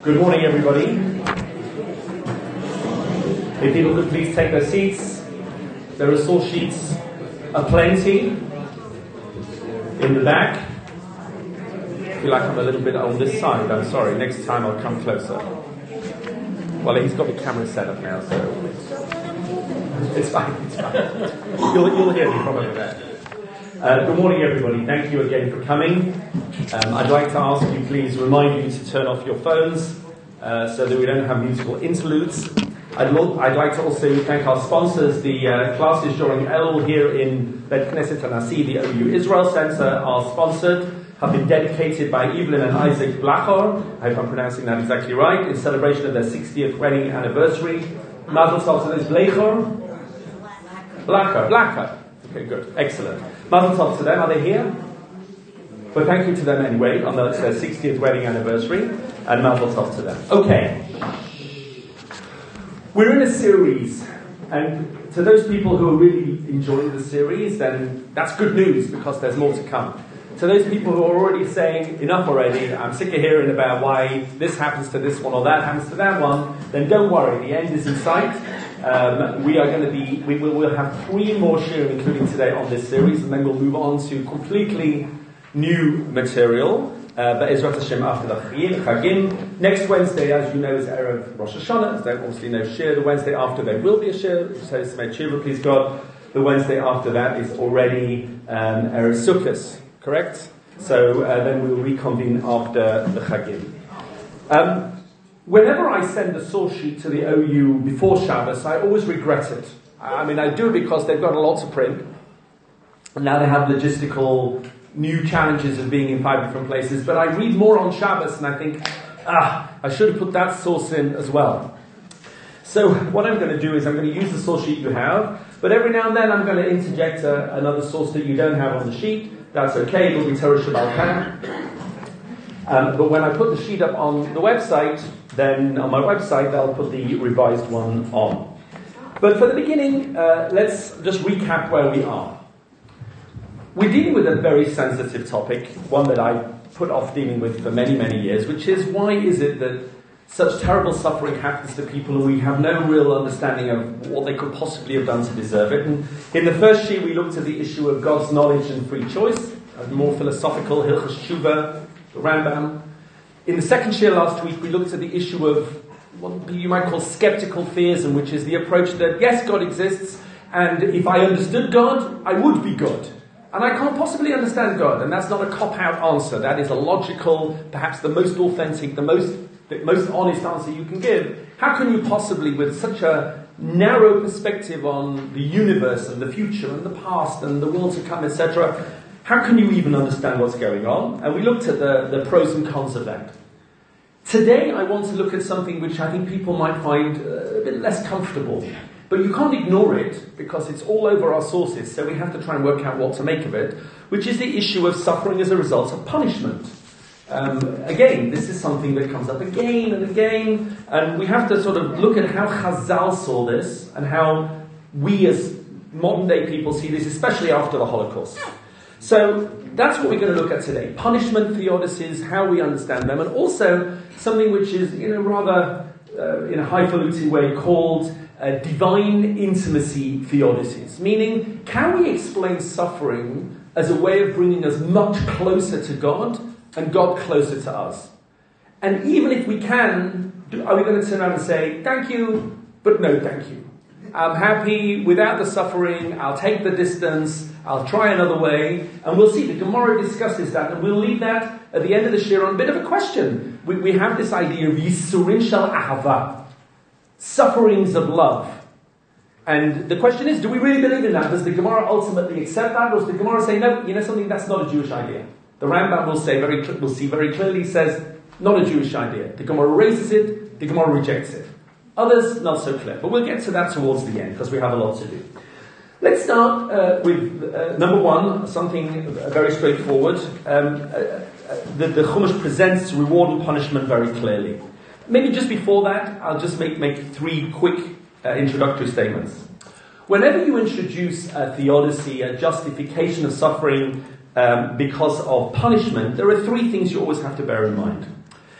Good morning, everybody. If people could please take their seats. There are source sheets aplenty in the back. I feel like I'm a little bit on this side. I'm sorry. Next time I'll come closer. Well, he's got the camera set up now, so it's fine. It's fine. You'll hear me from over there. Good morning, everybody. Thank you again for coming. I'd like to ask you, please, remind you to turn off your phones so that we don't have musical interludes. I'd like to also thank our sponsors. The classes during Elul here in Bet Knesset Hanasi, the OU Israel Center, are sponsored, have been dedicated by Evelyn and Isaac Blachor, I hope I'm pronouncing that exactly right, in celebration of their 60th wedding anniversary. Mazel tov to this Blachor? Blachor. Okay, good. Excellent. Mazel tov to them. Are they here? Well, thank you to them anyway on their 60th wedding anniversary, and mazel tov to them. Okay. We're in a series, and to those people who are really enjoying the series, then that's good news because there's more to come. To those people who are already saying, enough already, I'm sick of hearing about why this happens to this one or that happens to that one, then don't worry, the end is in sight. We'll have 3 more shiurim, including today, on this series, and then we'll move on to completely new material. But Ezrat Hashem after the Chagim. Next Wednesday, as you know, is Erev Rosh Hashanah. There's obviously no shir. The Wednesday after there will be a shir. So please God. The Wednesday after that is already Erev Sukkot, correct? So then we'll reconvene after the Chagim. Whenever I send a source sheet to the OU before Shabbos, I always regret it. I mean, I do it because they've got a lot to print. And now they have logistical new challenges of being in 5 different places. But I read more on Shabbos and I think, I should have put that source in as well. So what I'm going to do is I'm going to use the source sheet you have. But every now and then I'm going to interject another source that you don't have on the sheet. That's okay. It'll be Torah Shabbat Khan. But when I put the sheet up on the website, then on my website, they'll put the revised one on. But for the beginning, let's just recap where we are. We're dealing with a very sensitive topic, one that I put off dealing with for many, many years, which is why is it that such terrible suffering happens to people and we have no real understanding of what they could possibly have done to deserve it. And in the first year, we looked at the issue of God's knowledge and free choice, a more philosophical Hilchos Tshuva, the Rambam. In the second year last week, we looked at the issue of what you might call skeptical theism, which is the approach that, yes, God exists, and if I understood God, I would be good. And I can't possibly understand God, and that's not a cop-out answer. That is a logical, perhaps the most authentic, the most honest answer you can give. How can you possibly, with such a narrow perspective on the universe and the future and the past and the world to come, etc., how can you even understand what's going on? And we looked at the pros and cons of that. Today, I want to look at something which I think people might find a bit less comfortable. But you can't ignore it, because it's all over our sources, so we have to try and work out what to make of it, which is the issue of suffering as a result of punishment. Again, this is something that comes up again and again, and we have to sort of look at how Chazal saw this, and how we as modern day people see this, especially after the Holocaust. So that's what we're going to look at today. Punishment theodicies, how we understand them, and also something which is, rather in a highfalutin way called divine intimacy theodicies. Meaning, can we explain suffering as a way of bringing us much closer to God and God closer to us? And even if we can, are we going to turn around and say, thank you, but no thank you? I'm happy without the suffering, I'll take the distance, I'll try another way, and we'll see. The Gemara discusses that, and we'll leave that at the end of the shir on a bit of a question. We have this idea of Yisurin Shel Ahava, sufferings of love. And the question is, do we really believe in that? Does the Gemara ultimately accept that? Or does the Gemara say, no, something that's not a Jewish idea? The Rambam we'll see very clearly, says, not a Jewish idea. The Gemara raises it, the Gemara rejects it. Others, not so clear. But we'll get to that towards the end, because we have a lot to do. Let's start with number one, something very straightforward. The Chumash presents reward and punishment very clearly. Maybe just before that, I'll just make 3 quick introductory statements. Whenever you introduce a theodicy, a justification of suffering because of punishment, there are 3 things you always have to bear in mind.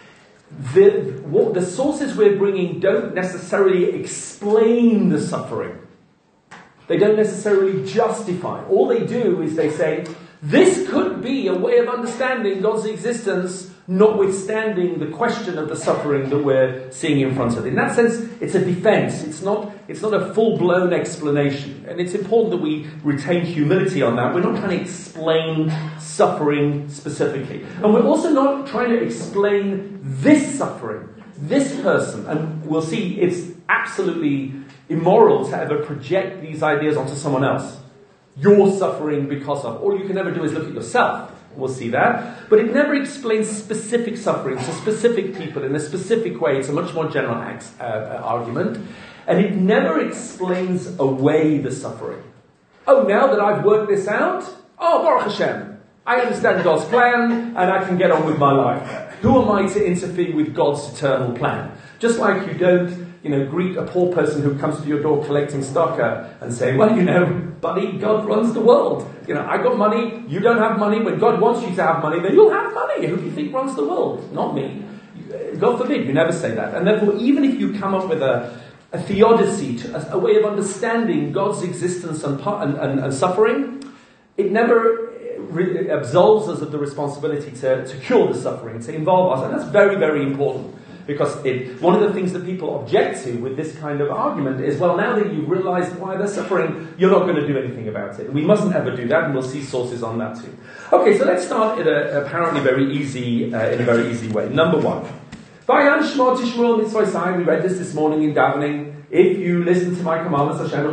the sources we're bringing don't necessarily explain the suffering. They don't necessarily justify. All they do is they say, this could be a way of understanding God's existence, notwithstanding the question of the suffering that we're seeing in front of it. In that sense, it's a defense. It's not a full-blown explanation. And it's important that we retain humility on that. We're not trying to explain suffering specifically. And we're also not trying to explain this suffering, this person. And we'll see it's absolutely immoral to ever project these ideas onto someone else. You're suffering because of. All you can ever do is look at yourself. We'll see that. But it never explains specific suffering to specific people in a specific way. It's a much more general argument. And it never explains away the suffering. Oh, now that I've worked this out, Baruch Hashem, I understand God's plan and I can get on with my life. Who am I to interfere with God's eternal plan? Just like you don't, greet a poor person who comes to your door collecting tzedakah and say, well, buddy, God runs the world. I got money, you don't have money. When God wants you to have money, then you'll have money. Who do you think runs the world? Not me. God forbid, you never say that. And therefore, even if you come up with a theodicy, a way of understanding God's existence and suffering, it never absolves us of the responsibility to cure the suffering, to involve us. And that's very, very important. Because one of the things that people object to with this kind of argument is, well, now that you've realized why they're suffering, you're not going to do anything about it. We mustn't ever do that, and we'll see sources on that too. Okay, so let's start in a very easy way. Number one. We read this morning in davening. If you listen to my commandments, if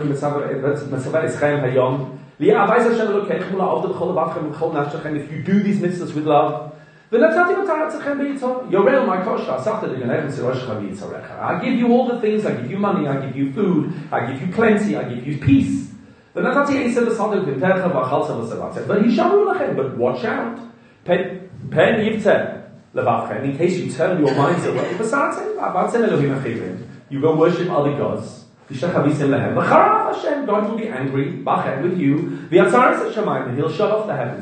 you do these mitzvahs with love, I give you all the things, I give you money, I give you food, I give you plenty, I give you peace. But watch out. In case you turn your minds away, you go worship other gods. God will be angry with you. And he'll shut off the heavens.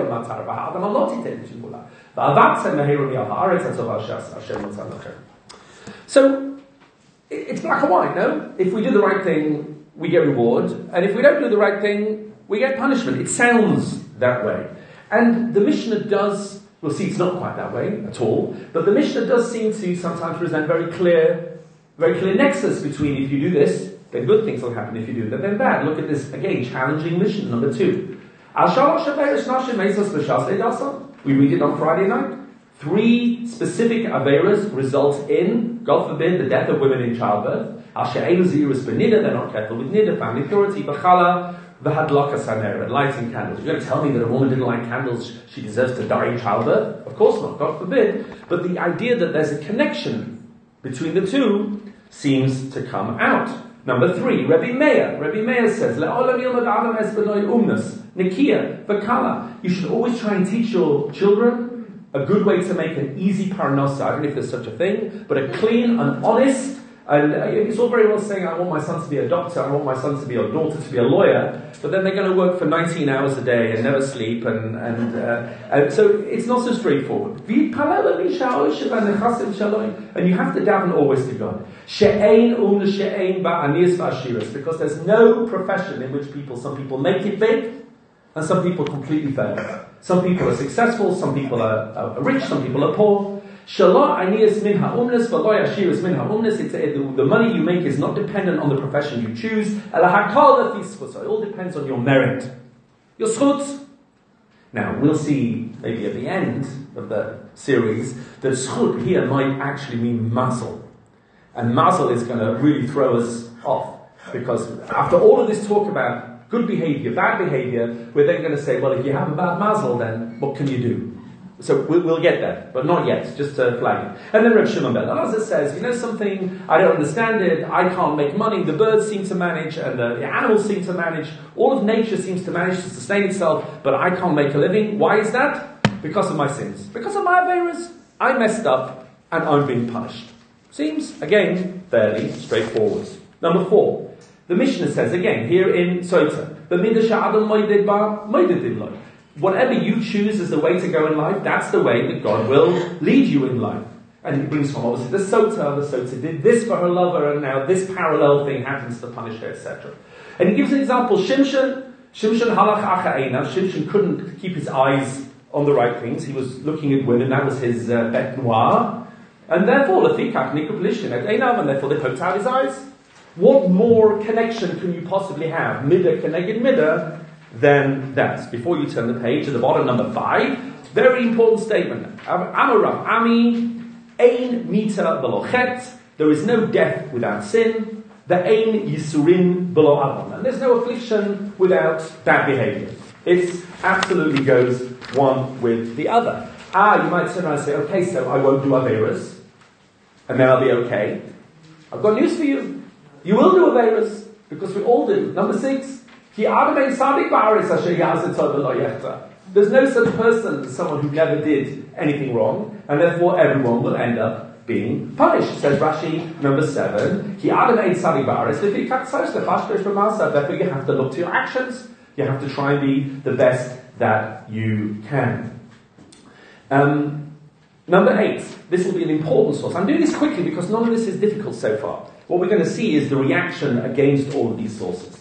So, it's black and white, no? If we do the right thing, we get reward. And if we don't do the right thing, we get punishment. It sounds that way. And the Mishnah does, we'll see it's not quite that way at all, but the Mishnah does seem to sometimes present very clear nexus between if you do this, then good things will happen. If you do that, then bad. Look at this, again, challenging Mishnah number 2. We read it on Friday night. 3 specific averas result in, God forbid, the death of women in childbirth. They're not careful with nida, family purity, b'chala, v'hadlaka sanera, lighting candles. You're going to tell me that a woman didn't light candles, she deserves to die in childbirth? Of course not, God forbid. But the idea that there's a connection between the two seems to come out. Number 3, Rebbe Meir says, you should always try and teach your children a good way to make an easy parnasa. I don't know if there's such a thing, but a clean and honest. And it's all very well saying, I want my son to be a doctor, I want my son to be a daughter to be a lawyer, but then they're going to work for 19 hours a day and never sleep, and so it's not so straightforward. And you have to daven always to God. Because there's no profession in which some people make it big, and some people completely fail. Some people are successful, some people are rich, some people are poor. The money you make is not dependent on the profession you choose. It all depends on your merit. Your schutz. Now, we'll see maybe at the end of the series that schut here might actually mean mazel. And mazel is going to really throw us off. Because after all of this talk about good behavior, bad behavior, we're then going to say, well, if you have a bad mazel, then what can you do? So we'll get there, but not yet, just to flag it. And then Reb Shimon ben Elazar says, something, I don't understand it, I can't make money, the birds seem to manage, and the animals seem to manage, all of nature seems to manage to sustain itself, but I can't make a living. Why is that? Because of my sins. Because of my averas, I messed up, and I'm being punished. Seems, again, fairly straightforward. Number 4, the Mishnah says, again, here in Sota, whatever you choose as the way to go in life, that's the way that God will lead you in life. And he brings from obviously the Sota did this for her lover, and now this parallel thing happens to punish her, etc. And he gives an example, Shimshon halach acha einav. Shimshon couldn't keep his eyes on the right things. He was looking at women, that was his bête noire. And therefore, lefikach nikub lishin et einav, and therefore they poked out his eyes. What more connection can you possibly have, midah keneged midah, than that? Before you turn the page, at the bottom, number 5, very important statement. Amarav Ami, ein mita belochet, there is no death without sin. The ein yisurin below avon, and there's no affliction without bad behavior. It absolutely goes one with the other. You might turn around and say, okay, so I won't do averas, and then I'll be okay. I've got news for you. You will do averas, because we all do. Number 6, there's no such person as someone who never did anything wrong, and therefore everyone will end up being punished. Says Rashi, number 7, therefore you have to look to your actions. You have to try and be the best that you can. Number 8, this will be an important source. I'm doing this quickly because none of this is difficult so far. What we're going to see is the reaction against all of these sources.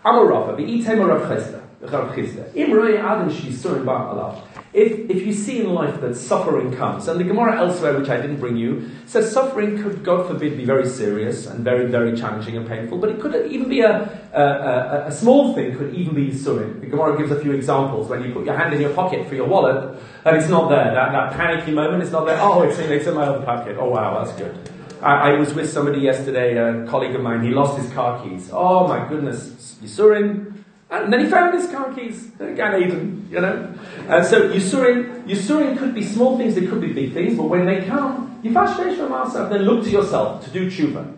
If you see in life that suffering comes, and the Gemara elsewhere, which I didn't bring you, says suffering could, God forbid, be very serious and very, very challenging and painful, but it could even be a small thing, could even be Yisurim. The Gemara gives a few examples when you put your hand in your pocket for your wallet, and it's not there. That panicky moment, it's not there. Oh, it's in my other pocket. Oh wow, that's good. I was with somebody yesterday, a colleague of mine, he lost his car keys. Oh my goodness, Yisurim. And then he found his car keys. Gan Eden, you know. So Yisurim could be small things, they could be big things, but when they come, then look to yourself to do tshuva.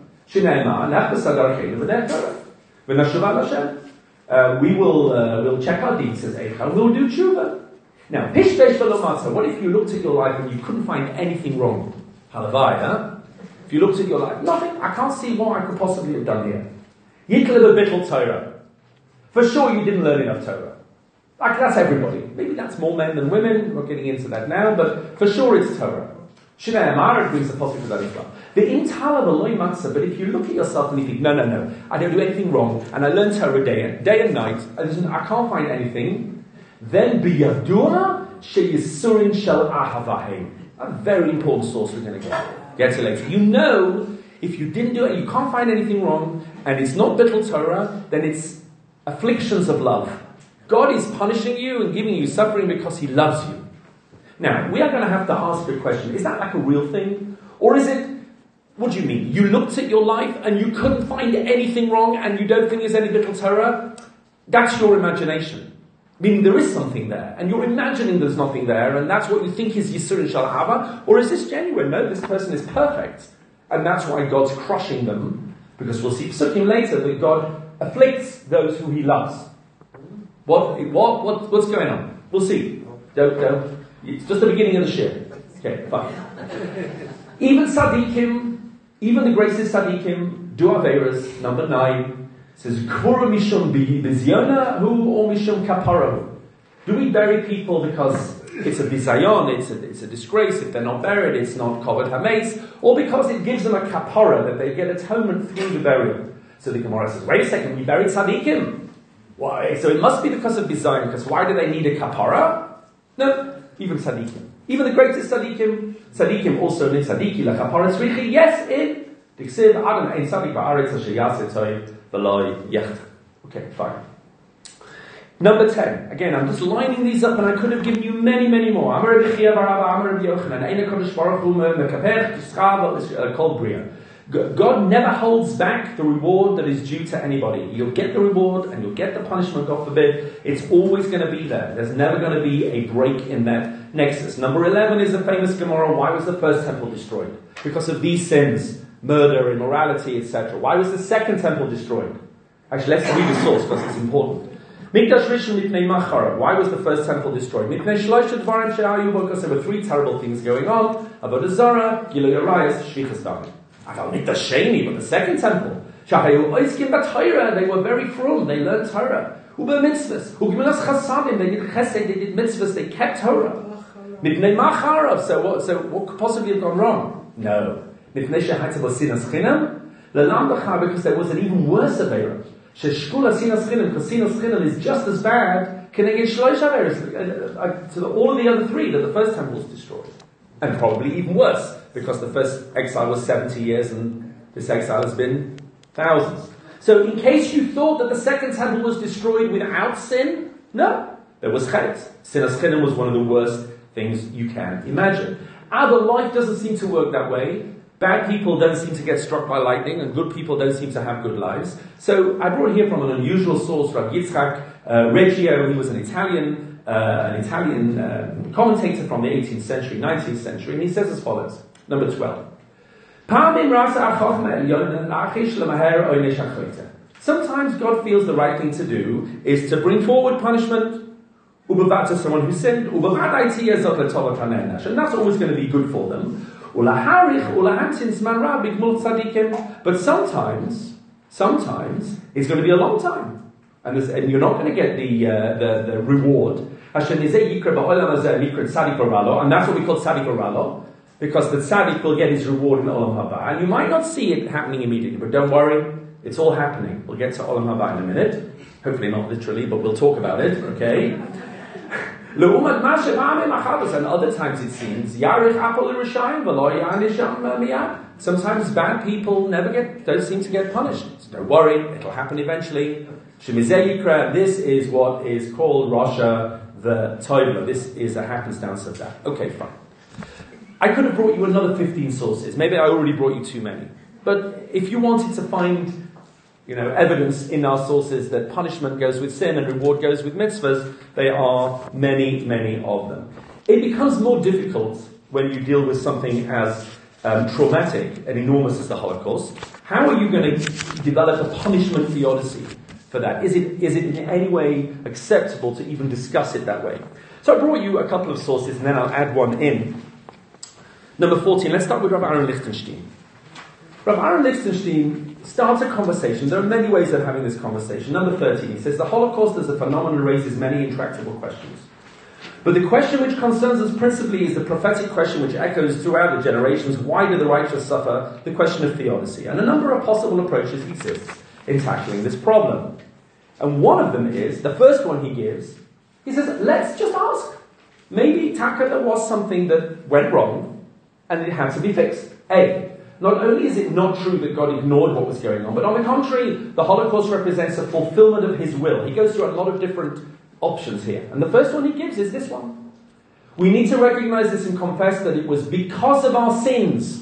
We'll check our deeds, says Eichel, we'll do tshuva. Now, what if you looked at your life and you couldn't find anything wrong? Halavai, huh? If you looked at your life, nothing, I can't see what I could possibly have done here. Yitlev bittul Torah. For sure you didn't learn enough Torah. Like, that's everybody. Maybe that's more men than women. We're not getting into that now, but for sure it's Torah. Shinei Amar brings the possible to that as well. The intala v'loy matzah, but if you look at yourself and you think, no, I don't do anything wrong, and I learn Torah day and night, and I can't find anything, then biyadua sheyisurin shel ahavahem. A very important source we're going to get to later. You know, if you didn't do it, you can't find anything wrong, and it's not bittul Torah, then it's afflictions of love. God is punishing you and giving you suffering because He loves you. Now, we are going to have to ask the question, is that like a real thing? Or is it, what do you mean? You looked at your life and you couldn't find anything wrong and you don't think there's any bittul Torah? That's your imagination. Meaning there is something there, and you're imagining there's nothing there, and that's what you think is Yisurin Shal Hava? Or is this genuine? No, this person is perfect. And that's why God's crushing them, because we'll see Psukim later that God afflicts those who He loves. What's going on? We'll see. Don't. It's just the beginning of the shir. Okay, fine. Even Tzadikim, even the greatest Tzadikim, do Averas, number 9, says, Kvura mishum bizyona hu or mishum kapara. Do we bury people because it's a bizayon, it's a disgrace, if they're not buried, it's not covered hametz, or because it gives them a kapara, that they get atonement through the burial? So the Gemara says, wait a second, we buried Tzadikim. Why? So it must be because of bizayon, because why do they need a kapara? No, even Tzadikim. Even the greatest Tzadikim also need Tzadiki la kapara tzrichi. Yes, it. Diksiv Adam ein Tzadik ba'aretz asher yaseh toiv v'lo yech. Okay, fine. Number 10. Again, I'm just lining these up, and I could have given you many, many more. Amar Rabbi Chia bar Abba, Amar Rabbi Yochanan, Ein HaKadosh Baruch Hu mekapech tischava kol bria. God never holds back the reward that is due to anybody. You'll get the reward and you'll get the punishment, God forbid. It's always going to be there. There's never going to be a break in that nexus. Number 11 is the famous Gemara. Why was the first temple destroyed? Because of these sins. Murder, immorality, etc. Why was the second temple destroyed? Actually, let's read the source because it's important. Mikdash Rishon Mipnei Machara. Why was the first temple destroyed? Mipnei Shloisha Dvarim She'ayu, because there were 3 terrible things going on. Avodah Zarah, Gilui Arayos, Shvichas Damim. Mikdash Sheni, but the second temple. Shahayu Oiskim B'Torah. They were very frum. They learned Torah. Ube mitzvahs. Ugimilas Chasadim. They did chesed. They did mitzvahs. They kept Torah. Mipnei Machara. So what could possibly have gone wrong? No. Because there was an even worse Aveira. Because sinas chinam is just as bad, to all of the other three that the first temple was destroyed. And probably even worse, because the first exile was 70 years and this exile has been thousands. So in case you thought that the second temple was destroyed without sin, no, there was chet. Sinas chinam was one of the worst things you can imagine. But life doesn't seem to work that way. Bad people don't seem to get struck by lightning, and good people don't seem to have good lives. So I brought here from an unusual source, Rav Yitzchak Reggio. He was an Italian commentator from the 18th century, 19th century, and he says as follows. Number 12. Sometimes God feels the right thing to do is to bring forward punishment to someone who sinned, and that's always going to be good for them. But sometimes it's going to be a long time, and you're not going to get the reward. And that's what we call tzaddik oralo, because the tzaddik will get his reward in Olam Haba, and you might not see it happening immediately, but don't worry, it's all happening. We'll get to Olam Haba in a minute, hopefully not literally, but we'll talk about it. Okay. And other times it seems sometimes bad people don't seem to get punished. So don't worry, it'll happen eventually. This is what is called Rasha the Toivla. This is a happenstance of that. Okay, fine. I could have brought you another 15 sources. Maybe I already brought you too many. But if you wanted to find evidence in our sources that punishment goes with sin and reward goes with mitzvahs, there are many, many of them. It becomes more difficult when you deal with something as traumatic and enormous as the Holocaust. How are you going to develop a punishment theodicy for that? Is it in any way acceptable to even discuss it that way? So I brought you a couple of sources and then I'll add one in. Number 14, let's start with Rav Aaron Lichtenstein. Rav Aaron Lichtenstein starts a conversation. There are many ways of having this conversation. Number 13, he says, the Holocaust as a phenomenon raises many intractable questions. But the question which concerns us principally is the prophetic question which echoes throughout the generations. Why do the righteous suffer? The question of theodicy. And a number of possible approaches exist in tackling this problem. And one of them is, the first one he gives, he says, let's just ask. Maybe there was something that went wrong and it had to be fixed. Not only is it not true that God ignored what was going on, but on the contrary, the Holocaust represents a fulfillment of his will. He goes through a lot of different options here. And the first one he gives is this one. We need to recognize this and confess that it was because of our sins.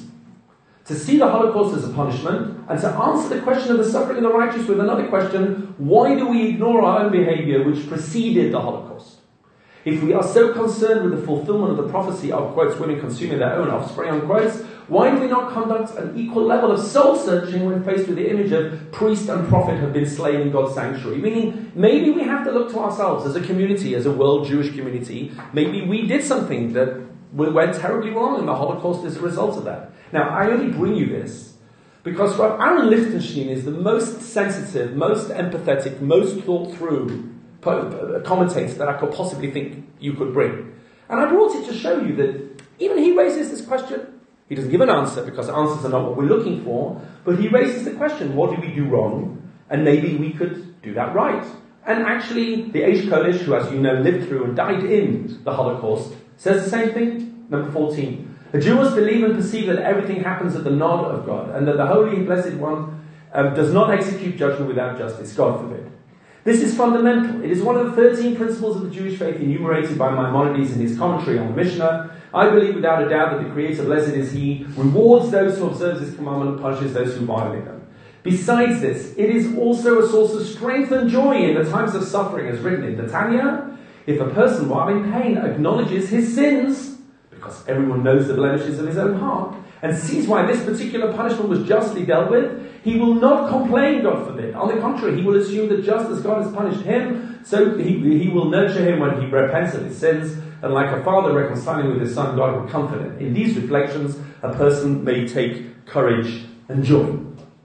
To see the Holocaust as a punishment, and to answer the question of the suffering of the righteous with another question, why do we ignore our own behavior which preceded the Holocaust? If we are so concerned with the fulfillment of the prophecy of, quotes, women consuming their own offspring, unquotes, why do we not conduct an equal level of soul-searching when faced with the image of priest and prophet have been slain in God's sanctuary? Meaning, maybe we have to look to ourselves as a community, as a world Jewish community. Maybe we did something that went terribly wrong and the Holocaust is a result of that. Now, I only bring you this because Rav Aaron Lichtenstein is the most sensitive, most empathetic, most thought-through commentator that I could possibly think you could bring. And I brought it to show you that even he raises this question. He doesn't give an answer because answers are not what we're looking for, but he raises the question, what did we do wrong? And maybe we could do that right. And actually, the Eish Kodesh, who as you know lived through and died in the Holocaust, says the same thing. Number 14. A Jew must believe and perceive that everything happens at the nod of God, and that the Holy and Blessed One does not execute judgment without justice. God forbid. This is fundamental. It is one of the 13 principles of the Jewish faith enumerated by Maimonides in his commentary on the Mishnah. I believe without a doubt that the Creator, blessed is He, rewards those who observe His commandment and punishes those who violate them. Besides this, it is also a source of strength and joy in the times of suffering, as written in the Tanya. If a person, while in pain, acknowledges his sins, because everyone knows the blemishes of his own heart, and sees why this particular punishment was justly dealt with, he will not complain, God forbid. On the contrary, he will assume that just as God has punished him, so he will nurture him when he repents of his sins, and like a father reconciling with his son, God will comfort him. In these reflections, a person may take courage and joy.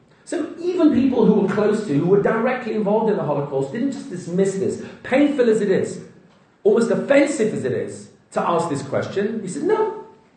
So even people who were close to, who were directly involved in the Holocaust, didn't just dismiss this, painful as it is, almost offensive as it is, to ask this question. He said, no,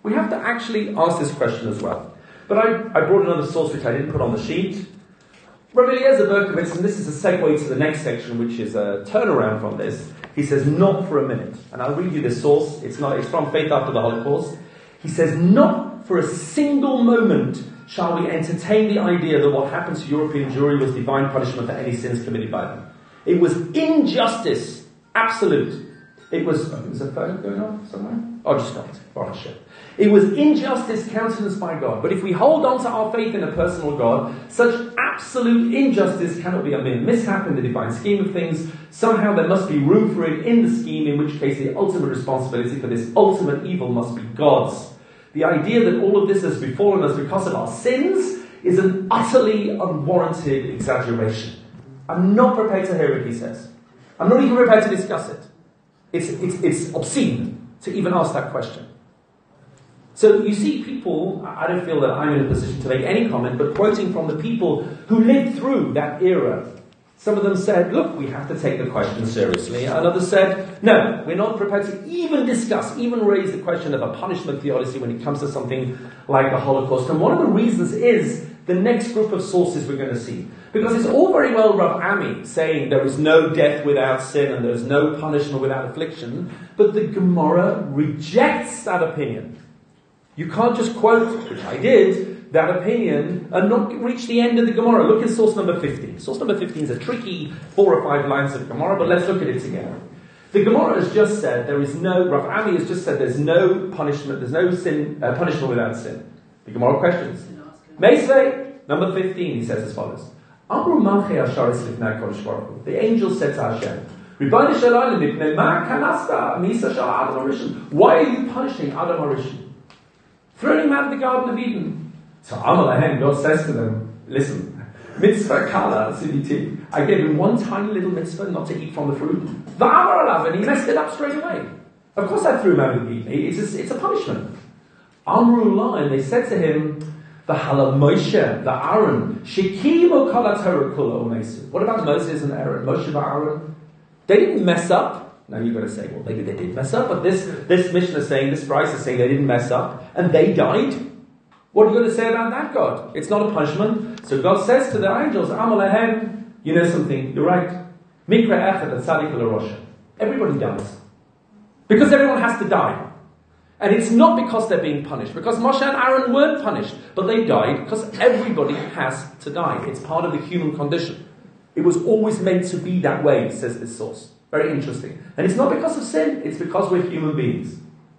We have to actually ask this question as well. But I brought another source which I didn't put on the sheet. Rabbi Eliezer Berkovitz, and this is a segue to the next section, which is a turnaround from this. He says, not for a minute. And I'll read you this source. It's from Faith After the Holocaust. He says, not for a single moment shall we entertain the idea that what happened to European Jewry was divine punishment for any sins committed by them. It was injustice, absolute. It was a phone going on somewhere? Oh, just stopped. Baruch Hashem. It was injustice countenanced by God. But if we hold on to our faith in a personal God, such absolute injustice cannot be a mere mishap in the divine scheme of things. Somehow there must be room for it in the scheme, in which case the ultimate responsibility for this ultimate evil must be God's. The idea that all of this has befallen us because of our sins is an utterly unwarranted exaggeration. I'm not prepared to hear it, he says. I'm not even prepared to discuss it. It's obscene to even ask that question. So you see people, I don't feel that I'm in a position to make any comment, but quoting from the people who lived through that era, some of them said, look, we have to take the question seriously. And others said, no, we're not prepared to even discuss, even raise the question of a punishment theodicy when it comes to something like the Holocaust. And one of the reasons is the next group of sources we're going to see. Because it's all very well Rav Ami saying there is no death without sin and there's no punishment without affliction, but the Gemara rejects that opinion. You can't just quote, which I did, that opinion and not reach the end of the Gemara. Look at source number 15. Source number 15 is a tricky 4 or 5 lines of Gemara, but let's look at it together. The Gemara has just said Rav Ami has just said there's no punishment, there's no sin, punishment without sin. The Gemara questions. Meisvei, number 15, he says as follows. The angel said to Hashem, why are you punishing Adam HaRishon? Throwing him out of the Garden of Eden. So Amalahem, God says to them, listen, mitzvah kala siviti. I gave him one tiny little mitzvah not to eat from the fruit. And he messed it up straight away. Of course I threw him out of Eden. It's a punishment. Amrullah, and they said to him, the Hala Moshe, the Aaron, Shekimu kala Torah kula umesu. What about Moses and Aaron? Moshe and Aaron? They didn't mess up. Now you've got to say, well, maybe they did mess up, but this Mishnah is saying, this Bryce is saying they didn't mess up, and they died. What are you going to say about that, God? It's not a punishment. So God says to the angels, Amalahem, you know something, you're right. Mikra echad at tzadik l'rosha. Everybody dies. Because everyone has to die. And it's not because they're being punished, because Moshe and Aaron weren't punished, but they died because everybody has to die. It's part of the human condition. It was always meant to be that way, says this source. Very interesting. And it's not because of sin, it's because we're human beings.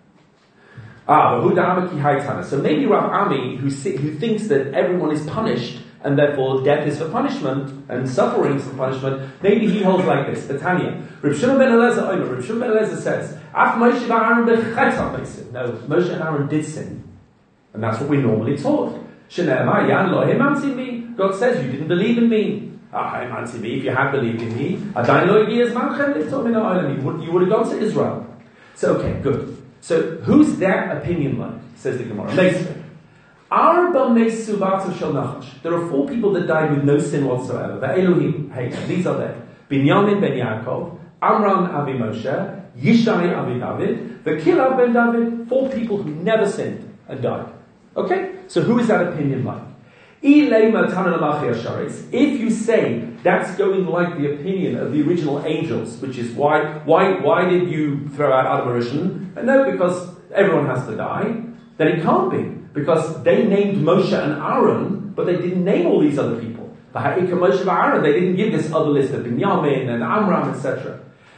So maybe Rav Ami, who thinks that everyone is punished, and therefore death is for punishment, and suffering is for punishment, maybe he holds like this. The Tanya. Reb Shimon ben Eliezer says, no, Moshe and Aaron did sin. And that's what we're normally taught. God says, you didn't believe in me. If you had believed in me, you would have gone to Israel. So, okay, good. So, who's that opinion like? Says the Gemara. There are 4 people that died with no sin whatsoever. These are they. Binyamin ben Yaakov, Amram Avi Moshe, Yishai Avi David, Vakila ben David. 4 people who never sinned and died. Okay? So who is that opinion like? If you say that's going like the opinion of the original angels, which is why did you throw out Adam HaRishon? And no, because everyone has to die. Then it can't be, because they named Moshe and Aaron, but they didn't name all these other people. Moshe and Aaron, they didn't give this other list of Binyamin and Amram, etc.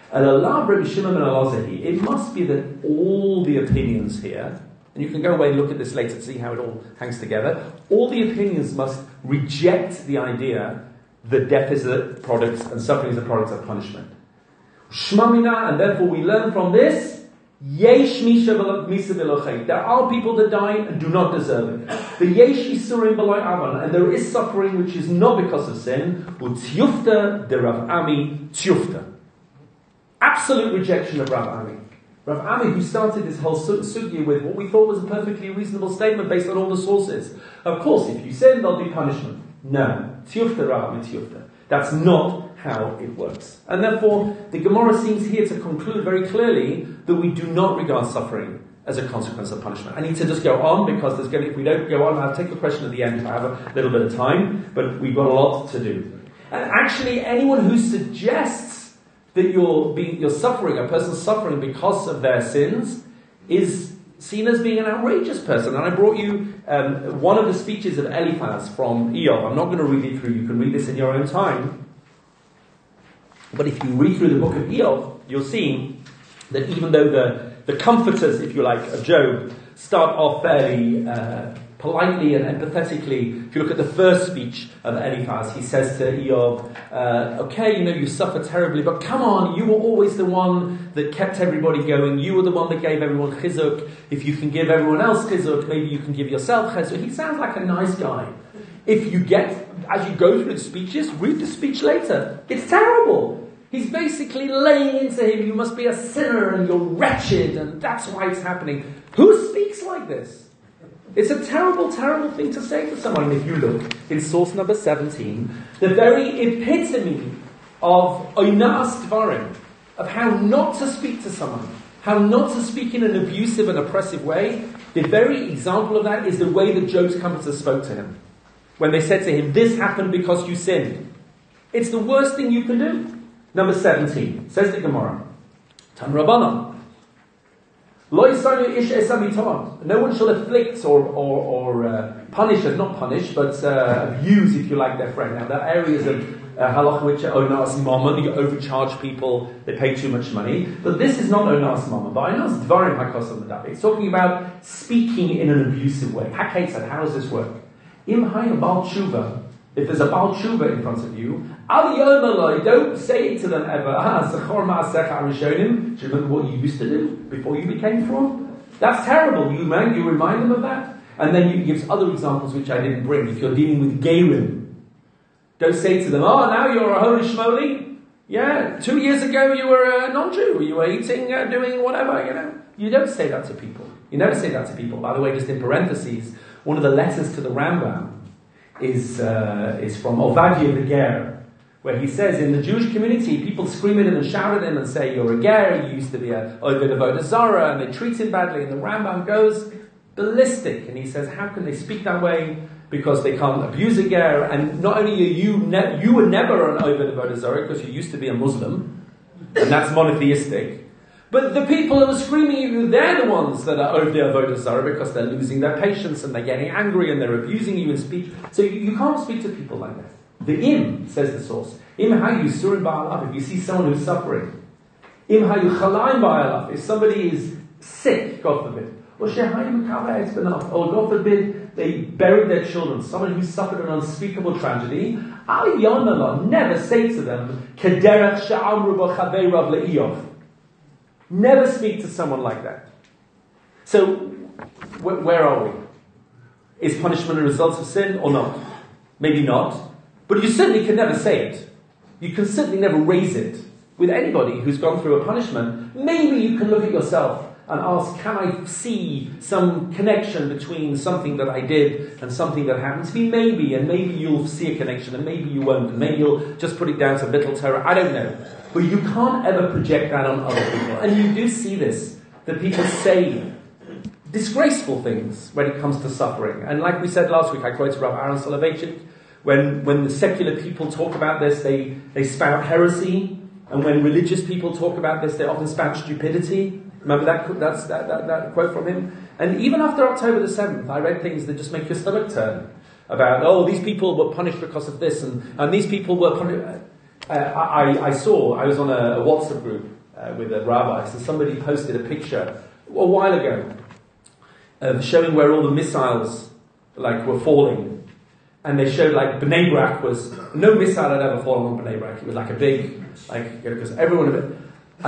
It must be that all the opinions here, and you can go away and look at this later to see how it all hangs together. All the opinions must reject the idea that death is a product and suffering is a product of punishment. Shmamina, and therefore we learn from this, Yesh Misha Misa V'Lochei. There are people that die and do not deserve it. The Yesh Isurim B'Loi Avan, and there is suffering which is not because of sin. U'Tiyufta de Rav Ami Tiyufta. Absolute rejection of Rav Ami. Rav Ami, who started this whole sugya with what we thought was a perfectly reasonable statement based on all the sources. Of course, if you sin, there'll be punishment. No. Tiyufta Rav Ami Tiyufta. That's not how it works. And therefore, the Gemara seems here to conclude very clearly that we do not regard suffering as a consequence of punishment. I need to just go on because if we don't go on, I'll take the question at the end if I have a little bit of time, but we've got a lot to do. And actually, anyone who suggests that you're suffering, a person suffering because of their sins, is seen as being an outrageous person. And I brought you one of the speeches of Eliphaz from Eov. I'm not going to read it through. You can read this in your own time. But if you read through the book of Eov, you'll see that even though the comforters, if you like, of Job start off fairly politely and empathetically, if you look at the first speech of Eliphaz, he says to Eov, okay, you suffer terribly, but come on, you were always the one that kept everybody going. You were the one that gave everyone chizuk. If you can give everyone else chizuk, maybe you can give yourself chizuk. He sounds like a nice guy. If you as you go through the speeches, read the speech later. It's terrible. He's basically laying into him, you must be a sinner and you're wretched and that's why it's happening. Who speaks like this? It's a terrible, terrible thing to say to someone. And if you look in source number 17, the very epitome of oinas dvarim, of how not to speak to someone, how not to speak in an abusive and oppressive way, the very example of that is the way that Job's comforters spoke to him. When they said to him, this happened because you sinned. It's the worst thing you can do. Number 17, says the Gemara, Tan Rabbanan, Lo yisarnu ish es amiton. No one shall afflict or punish, not punish, but abuse, if you like, their friend. Now, there are areas of halacha which are onas mama, you overcharge people, they pay too much money. But this is not onas mama, but onas dvarim hakosam medaber. It's talking about speaking in an abusive way. Hakeitzad, how does this work? Im hayim bal tshuva. If there's a Baal Tshuva in front of you, Al Yomaloi, don't say to them ever, Sechor Ma'asecha Rishonim, do you remember what you used to do before you became from? That's terrible. You remind them of that. And then you give other examples which I didn't bring. If you're dealing with Gerim, don't say to them, now you're a holy Shmoli. Yeah, 2 years ago you were a non-Jew. You were eating, doing whatever, You don't say that to people. You never say that to people. By the way, just in parentheses, one of the letters to the Rambam is from Ovadia the Ger, where he says in the Jewish community, people scream at him and shout at him and say, you're a Ger, you used to be a Oved Avodah Zarah, and they treat him badly, and the Rambam goes ballistic, and he says, how can they speak that way? Because they can't abuse a Ger, and not only are you were never an Oved Avodah Zarah, because you used to be a Muslim, and that's monotheistic, but the people who are screaming at you, they're the ones that are over the Avodah Zarah because they're losing their patience and they're getting angry and they're abusing you in speech. So you can't speak to people like that. The im, says the source, im hayu surim ba'alaf, if you see someone who's suffering, im hayu chalaim ba'alaf, if somebody is sick, God forbid, or shehayu mekaveh etzbenaf, or God forbid, they buried their children, someone who suffered an unspeakable tragedy, al yonallah, never say to them, kederach sha'amru b'chaveirav le'iyov. Never speak to someone like that. So, where are we? Is punishment a result of sin or not? Maybe not. But you certainly can never say it. You can certainly never raise it with anybody who's gone through a punishment. Maybe you can look at yourself and ask, can I see some connection between something that I did and something that happened to me? Maybe, and maybe you'll see a connection, and maybe you won't, and maybe you'll just put it down to little terror. I don't know. But you can't ever project that on other people. And you do see this, that people say disgraceful things when it comes to suffering. And like we said last week, I quoted Rabbi Aaron Soloveitchik, when the secular people talk about this, they spout heresy. And when religious people talk about this, they often spout stupidity. Remember that quote from him? And even after October the 7th, I read things that just make your stomach turn. About, these people were punished because of this, and these people were punished. I was on a WhatsApp group with the rabbis, and somebody posted a picture a while ago of showing where all the missiles were falling. And they showed Bnei Brak was, no missile had ever fallen on Bnei Brak. It was a big, because everyone,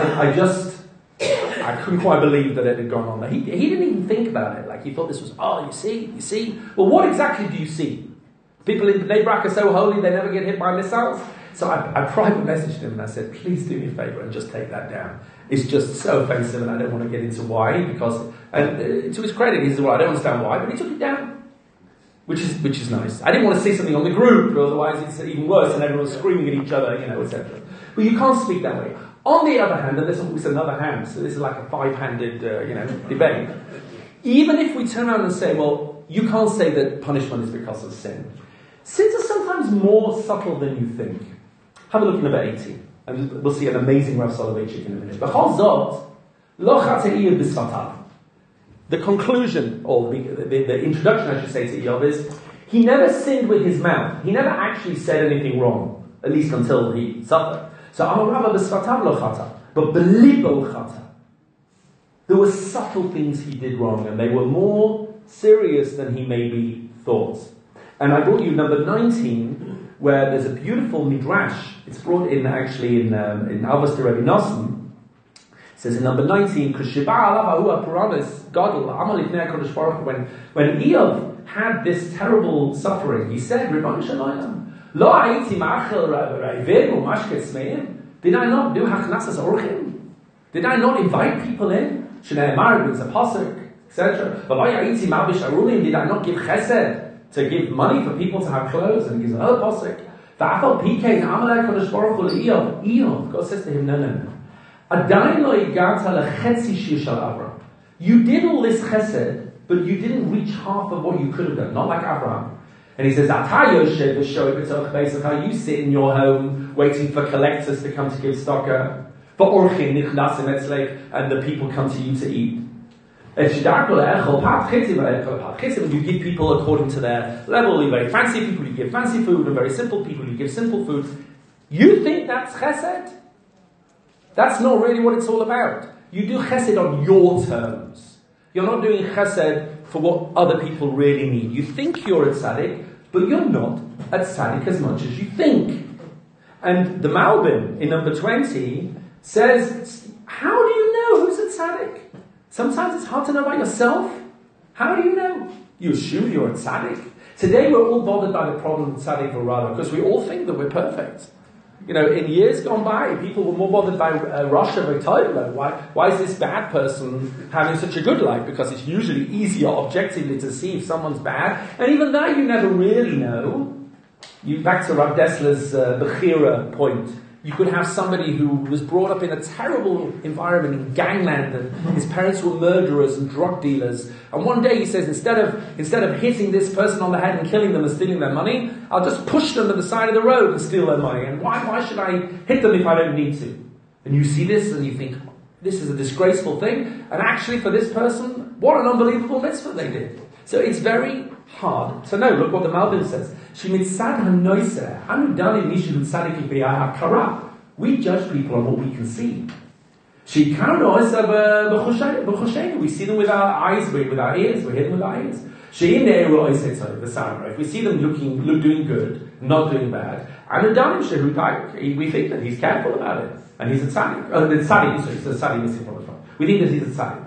I couldn't quite believe that it had gone on there. He didn't even think about it. He thought this was, you see. Well, what exactly do you see? People in Bnei Brak are so holy they never get hit by missiles. So I private messaged him and I said, please do me a favour and just take that down. It's just so offensive and I don't want to get into why, because, and to his credit, he said, well, I don't understand why, but he took it down. Which is nice. I didn't want to say something on the group, otherwise it's even worse and everyone's screaming at each other, etc. But you can't speak that way. On the other hand, and this is another hand, so this is like a five-handed, debate. Even if we turn around and say, well, you can't say that punishment is because of sin. Sins are sometimes more subtle than you think. Have a look at number 18. And we'll see an amazing Rav Soloveitchik in a minute. The conclusion, or the introduction, I should say, to Eov is, he never sinned with his mouth. He never actually said anything wrong, at least until he suffered. So, but belibo chata. There were subtle things he did wrong, and they were more serious than he maybe thought. And I brought you number 19, where there's a beautiful midrash. It's brought in actually in Avos de Rebbe Nosson. It says in number 19, when Eov had this terrible suffering, he said, did I not do hachnasas orchim? Did I not invite people in? Shnei brings a pasuk, etc. Did I not give chesed to give money for people to have clothes? And he gives another pasuk. Eov, God says to him, no. You did all this chesed, but you didn't reach half of what you could have done. Not like Abraham. And he says, you sit in your home waiting for collectors to come to give stocker, for orchim nichnasim etzlech, and the people come to you to eat. And you give people according to their level. You very fancy people, you give fancy food, and very simple people, you give simple food. You think that's chesed? That's not really what it's all about. You do chesed on your terms. You're not doing chesed for what other people really need. You think you're a tzaddik, but you're not a tzaddik as much as you think. And the Malbim in number 20 says, how do you know who's a tzaddik? Sometimes it's hard to know about yourself. How do you know? You assume you're a tzaddik. Today we're all bothered by the problem of tzaddik or rather, because we all think that we're perfect. In years gone by, people were more bothered by Rasha V'Toivla. Why is this bad person having such a good life? Because it's usually easier objectively to see if someone's bad. And even that you never really know. Back to Rav Dessler's Bechira point. You could have somebody who was brought up in a terrible environment in gangland, and his parents were murderers and drug dealers. And one day he says, instead of hitting this person on the head and killing them and stealing their money, I'll just push them to the side of the road and steal their money. And why should I hit them if I don't need to? And you see this and you think, this is a disgraceful thing. And actually for this person, what an unbelievable mitzvah they did. So it's very hard to know. Look what the Malbim says. We judge people on what we can see. We see them with our eyes, with our ears, we hear them with our ears. If we see them doing good, not doing bad, we think that he's careful about it. And he's a tzaddik. He's a tzaddik missing from the front. We think that he's a tzaddik.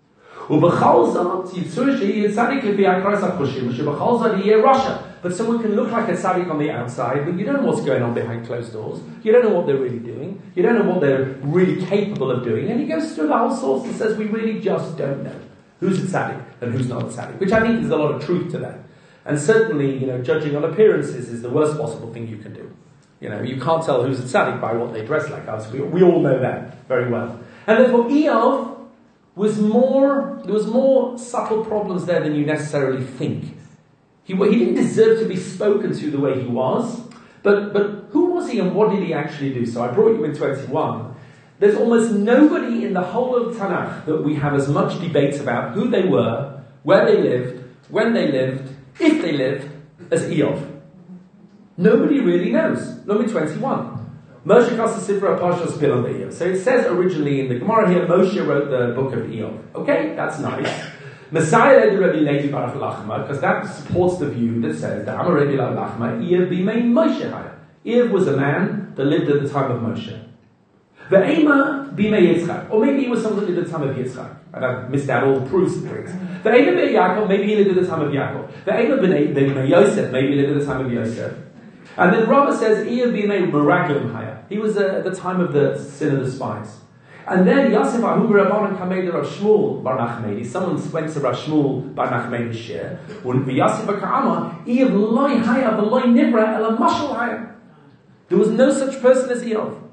But someone can look like a tzaddik on the outside, but you don't know what's going on behind closed doors. You don't know what they're really doing. You don't know what they're really capable of doing. And he goes through the whole source and says, we really just don't know who's a tzaddik and who's not a tzaddik, which I think is a lot of truth to that. And certainly, judging on appearances is the worst possible thing you can do. You can't tell who's a tzaddik by what they dress like. We all know that very well. And therefore, Eov there was more subtle problems there than you necessarily think. He didn't deserve to be spoken to the way he was, but who was he and what did he actually do? So I brought you in 21. There's almost nobody in the whole of Tanakh that we have as much debate about who they were, where they lived, when they lived, if they lived, as Eov. Nobody really knows. Look at 21. Moshe Kasa Sifra Pashas Pilam Eov. So it says originally in the Gemara here, Moshe wrote the book of Eov. Okay, that's nice. Messiah led Rabbi Levi Baruch Lachma, because that supports the view that says that Amar Rabbi Lachma, Eov b'mei Moshe haya. Eov was a man that lived at the time of Moshe. Ve'ema b'mei Yitzchak, or maybe he was someone that lived at the time of Yitzchak, and I've missed out all the proofs and things. Ve'ema b'mei Yaakov, maybe he lived at the time of Yaakov. Ve'ema b'mei Yosef, maybe he lived at the time of Yosef. And then Rava says Eov b'mei Meraglim haya. He was at the time of the sin of the spies. And then Yosef Ahu Rabbanan Kamei Rav Shmuel Bar Nachmedi. Someone went to Rav Shmuel Bar Nachmedi's share. When Yosef Ka'ama, Eov loy haya v'loy nivra ela mashal haya. There was no such person as Eov.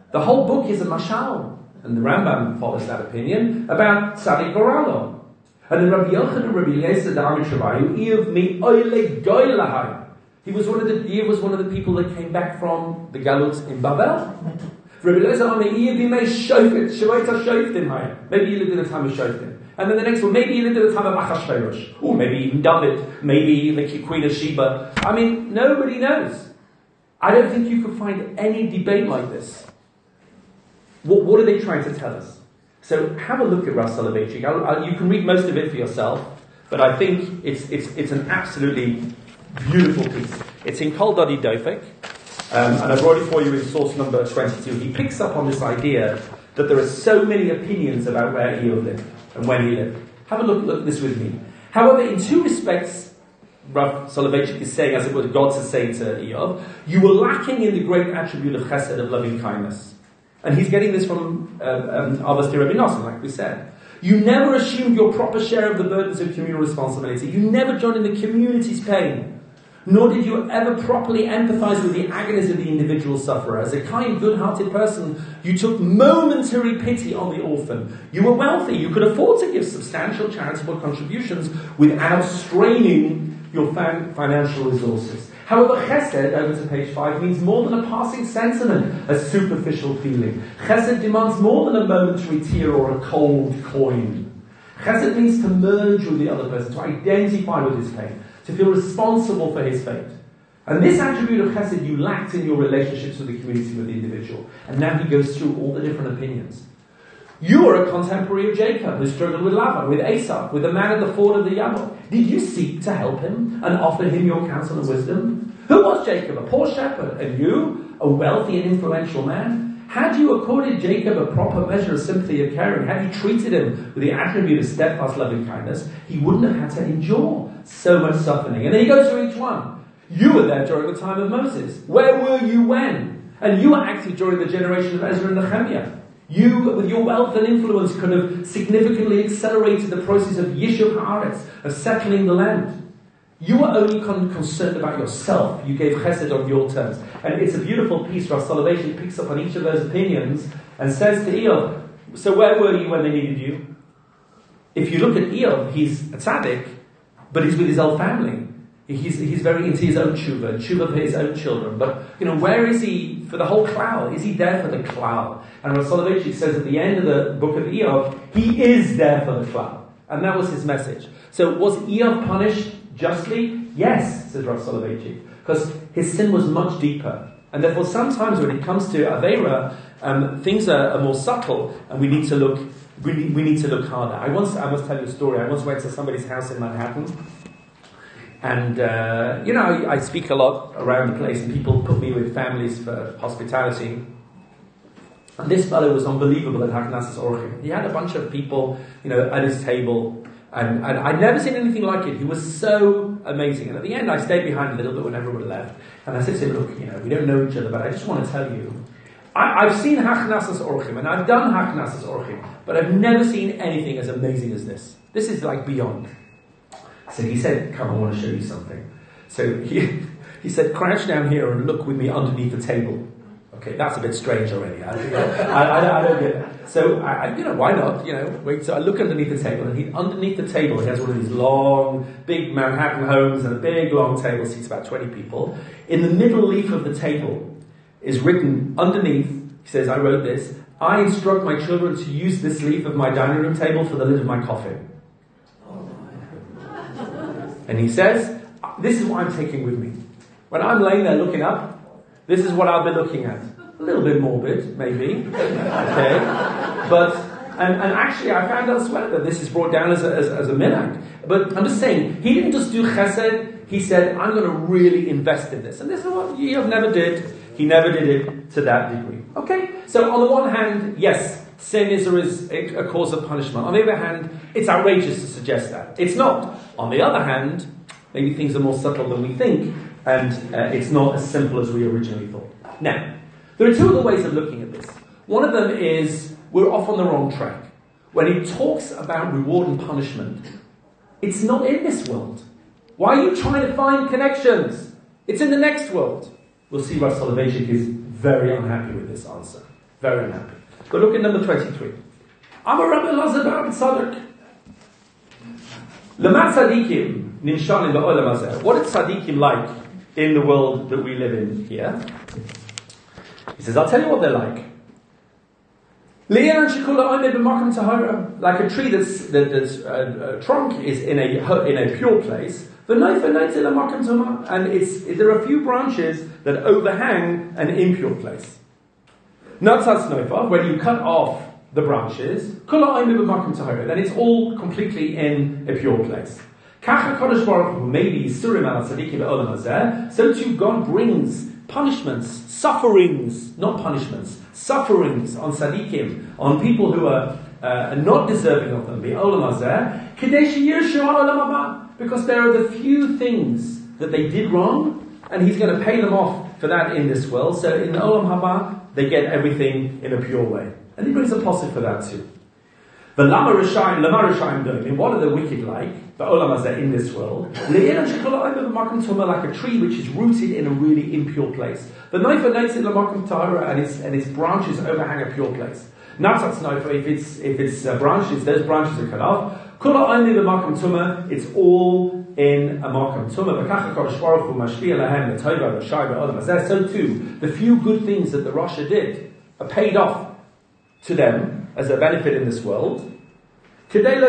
The whole book is a mashal, and the Rambam follows that opinion, about Tzadik Goralo. And then Rabbi Yochanan and Rabbi Eliezer the Amitrabayu, Eov mi oile goy lahai. He was one of the people that came back from the Galut in Babel. Rabbi Eliezer Amitrabayu, Eov mi shofet, Shevoita shoftim hai. Maybe he lived in the time of Shoftim. And then the next one, maybe he lived in the time of Achashverosh. Or maybe even David, maybe the Queen of Sheba. I mean, nobody knows. I don't think you could find any debate like this. What are they trying to tell us? So have a look at Rav Soloveitchik. You can read most of it for yourself, but I think it's an absolutely beautiful piece. It's in Kol Dodi Dofek, and I brought it for you in source number 22. He picks up on this idea that there are so many opinions about where Eov lived and when he lived. Have a look at this with me. However, in two respects, Rav Soloveitchik is saying, as it was God to say to Eov, you were lacking in the great attribute of chesed, of loving kindness. And he's getting this from Avos Rabbi Nosson, like we said. You never assumed your proper share of the burdens of communal responsibility. You never joined in the community's pain. Nor did you ever properly empathize with the agonies of the individual sufferer. As a kind, good-hearted person, you took momentary pity on the orphan. You were wealthy. You could afford to give substantial charitable contributions without straining your financial resources. However, chesed, over to page 5, means more than a passing sentiment, a superficial feeling. Chesed demands more than a momentary tear or a cold coin. Chesed means to merge with the other person, to identify with his pain, to feel responsible for his fate. And this attribute of chesed you lacked in your relationships with the community, with the individual. And now he goes through all the different opinions. You are a contemporary of Jacob, who struggled with Laban, with Esau, with the man at the ford of the Yabok. Did you seek to help him and offer him your counsel and wisdom? Who was Jacob? A poor shepherd. And you, a wealthy and influential man? Had you accorded Jacob a proper measure of sympathy and caring, had you treated him with the attribute of steadfast loving kindness, he wouldn't have had to endure so much suffering. And then he goes through each one. You were there during the time of Moses. Where were you when? And you were active during the generation of Ezra and Nehemiah. You, with your wealth and influence, could have significantly accelerated the process of Yishuv Haaretz, of settling the land. You were only concerned about yourself. You gave chesed on your terms. And it's a beautiful piece. Rav Soloveitchik picks up on each of those opinions and says to Eov, so where were you when they needed you? If you look at Eov, he's a tzaddik, but he's with his whole family. He's very into his own tshuva for his own children. But, where is he for the whole klal? Is he there for the klal? And Rav Soloveitchik says at the end of the book of Eov, he is there for the klal. And that was his message. So was Eov punished justly? Yes, says Rav Soloveitchik, because his sin was much deeper. And therefore sometimes when it comes to Aveira, things are more subtle, and we need to look harder. I must tell you a story. I once went to somebody's house in Manhattan. And, I speak a lot around the place, and people put me with families for hospitality. And this fellow was unbelievable at Haknasas Orchim. He had a bunch of people, at his table, and I'd never seen anything like it. He was so amazing. And at the end, I stayed behind a little bit when everyone left. And I said to him, look, we don't know each other, but I just want to tell you, I've seen Haknasas Orchim, and I've done Haknasas Orchim, but I've never seen anything as amazing as this. This is like beyond. So he said, come, I want to show you something. So he said, crouch down here and look with me underneath the table. Okay, that's a bit strange already. I don't get that. So, why not? Wait. So I look underneath the table, and underneath the table, he has one of these long, big Manhattan homes, and a big, long table, seats about 20 people. In the middle leaf of the table is written underneath, he says, I wrote this, I instruct my children to use this leaf of my dining room table for the lid of my coffin. And he says, this is what I'm taking with me. When I'm laying there looking up, this is what I'll be looking at. A little bit morbid, maybe. Okay. But, and actually I found elsewhere that this is brought down as a minhag. But I'm just saying, he didn't just do chesed, he said, I'm going to really invest in this. And this is what Eov never did. He never did it to that degree. Okay? So on the one hand, yes, sin is a cause of punishment. On the other hand, it's outrageous to suggest that. It's not. On the other hand, maybe things are more subtle than we think, and it's not as simple as we originally thought. Now, there are two other ways of looking at this. One of them is we're off on the wrong track. When he talks about reward and punishment, it's not in this world. Why are you trying to find connections? It's in the next world. We'll see Rav Soloveitchik is very unhappy with this answer. Very unhappy. But look at number 23. Amar Rabbi Elazar bar Tzadok. Lema tzadikim nimshalim ba'olam hazeh. What is tzadikim like in the world that we live in here? He says, I'll tell you what they're like. Like a tree that's trunk is in a pure place. And there are a few branches that overhang an impure place. When you cut off the branches, then it's all completely in a pure place. So too God brings punishments, sufferings, not punishments, sufferings on tzaddikim, on people who are not deserving of them, because there are the few things that they did wrong, and He's going to pay them off for that in this world. So in the Olam Haba, they get everything in a pure way. And He brings a posset for that too. But lama rishayim doing. What are the wicked like? The olam hazeh in this world, like a tree which is rooted in a really impure place. The noifa notes and its branches overhang a pure place. Natzatz noifa, if its branches, those branches are cut off. It's all in a makam tumah. So too, the few good things that the Rasha did are paid off to them as a benefit in this world, so they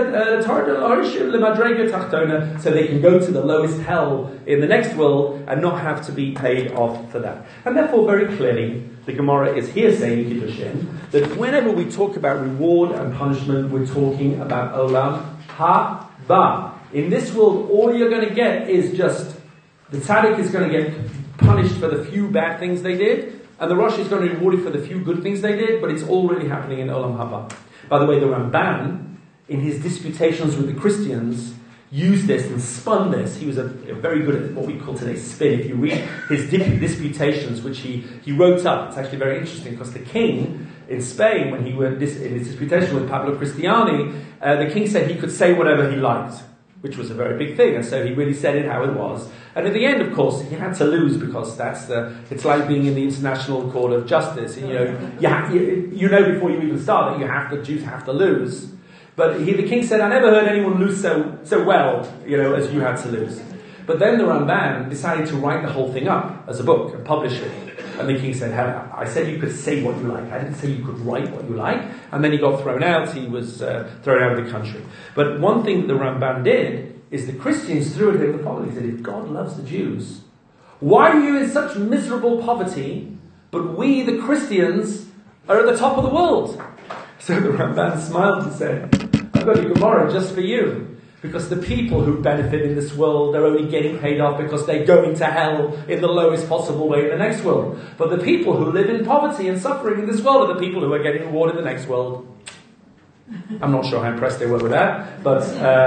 can go to the lowest hell in the next world and not have to be paid off for that. And therefore, very clearly, the Gemara is here saying Kiddushin that whenever we talk about reward and punishment, we're talking about Olam Haba. In this world, all you're going to get is just the tzaddik is going to get punished for the few bad things they did, and the Rosh is going to be rewarded for the few good things they did, but it's all really happening in Olam Haba. By the way, the Ramban, in his disputations with the Christians, used this and spun this. He was a very good at what we call today spin. If you read his disputations, which he wrote up, it's actually very interesting, because the king in Spain, when he went in his disputation with Pablo Cristiani, the king said he could say whatever he liked, which was a very big thing, and so he really said it how it was. And at the end, of course, he had to lose, because it's like being in the International Court of Justice. And, you know before you even start that the Jews have to lose. But the king said, I never heard anyone lose so well, as you had to lose. But then the Ramban decided to write the whole thing up as a book and publish it. And the king said, I said you could say what you like. I didn't say you could write what you like. And then he got thrown out. He was thrown out of the country. But one thing that the Ramban did is the Christians threw at him the following. He said, if God loves the Jews, why are you in such miserable poverty, but we, the Christians, are at the top of the world? So the Ramban smiled and said, I've got a Gemara just for you. Because the people who benefit in this world are only getting paid off because they go into hell in the lowest possible way in the next world. But the people who live in poverty and suffering in this world are the people who are getting rewarded in the next world. I'm not sure how impressed they were with that, but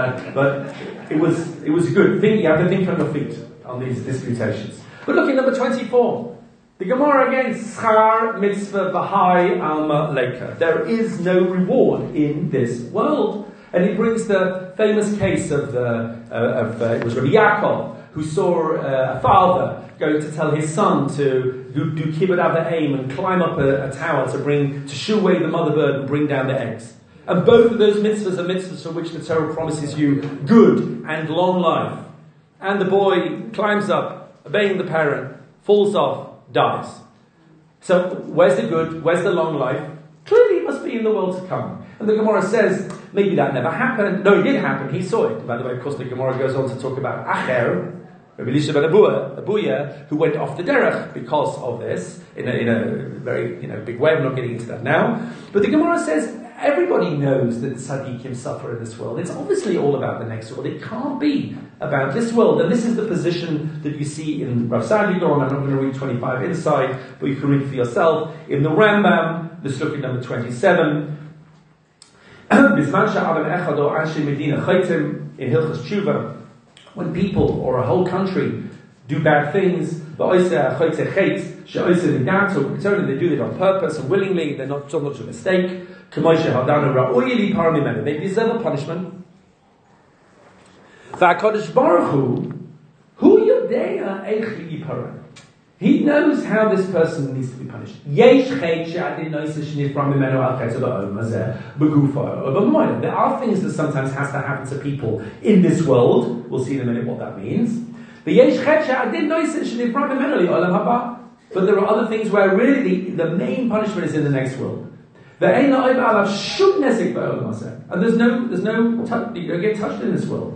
it was good. You have to think on your feet on these disputations. But look at number 24. The Gemara again, Schar mitzvah v'hai alma leka. There is no reward in this world. And he brings the famous case of it was Rabbi Yaakov, who saw a father going to tell his son to do kibbud avim and climb up a tower to shoo away the mother bird and bring down the eggs. And both of those mitzvahs are mitzvahs for which the Torah promises you good and long life. And the boy climbs up, obeying the parent, falls off, dies. So where's the good? Where's the long life? Clearly it must be in the world to come. And the Gemara says, maybe that never happened. No, it did happen. He saw it. By the way, of course, the Gemara goes on to talk about Acher, Rabbi Elisha ben Abuya, who went off the derech because of this, in a very big way. I'm not getting into that now. But the Gemara says, everybody knows that tzaddikim suffer in this world. It's obviously all about the next world. It can't be about this world. And this is the position that you see in Rav Sadi Gaon. I'm not going to read 25 inside, but you can read for yourself. In the Rambam, let's look at number 27. In Hilchos Tshuva, when people or a whole country do bad things, they do it on purpose and willingly, they're not so much a mistake. They deserve a punishment. He knows how this person needs to be punished. There are things that sometimes has to happen to people in this world. We'll see in a minute what that means. But there are other things where really the main punishment is in the next world. And there's no you don't get touched in this world.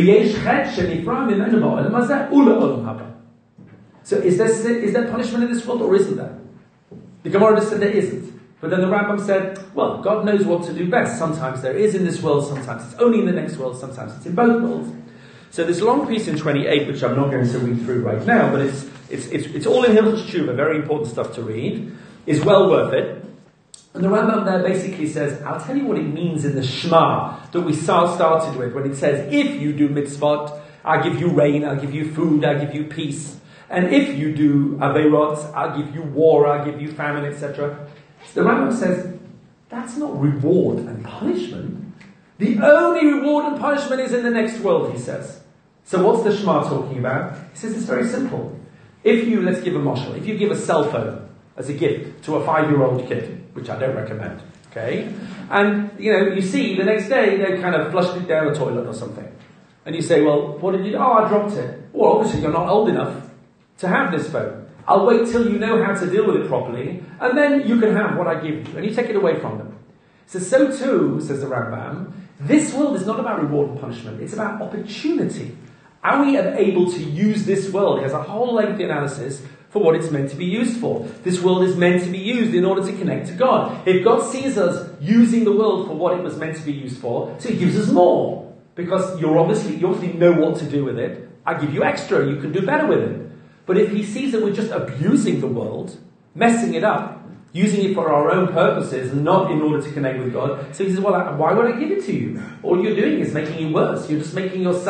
So is there punishment in this world or isn't there? The Gemara just said there isn't. But then the Rambam said, well, God knows what to do best. Sometimes there is in this world, sometimes it's only in the next world, sometimes it's in both worlds. So this long piece in 28, which I'm not going to read through right now, but it's all in Hilchos Tshuva, very important stuff to read, is well worth it. And the Rambam there basically says, I'll tell you what it means in the Shema that we started with, when it says, if you do mitzvot, I'll give you rain, I'll give you food, I'll give you peace. And if you do averot, I'll give you war, I'll give you famine, etc. The Rambam says, that's not reward and punishment. The only reward and punishment is in the next world, he says. So what's the Shema talking about? He says it's very simple. Let's give a mashal, if you give a cell phone as a gift to a 5-year-old kid, which I don't recommend, okay? And, you see the next day they kind of flushed it down the toilet or something. And you say, well, what did you do? Oh, I dropped it. Well, obviously you're not old enough to have this phone. I'll wait till you know how to deal with it properly, and then you can have what I give you. And you take it away from them. So too, says the Rambam, this world is not about reward and punishment. It's about opportunity. Are we able to use this world? It has a whole lengthy analysis for what it's meant to be used for. This world is meant to be used in order to connect to God. If God sees us using the world for what it was meant to be used for, so He gives us more. Because you obviously know what to do with it. I give you extra, you can do better with it. But if He sees that we're just abusing the world, messing it up, using it for our own purposes, and not in order to connect with God, so He says, well, why would I give it to you? All you're doing is making it worse. You're just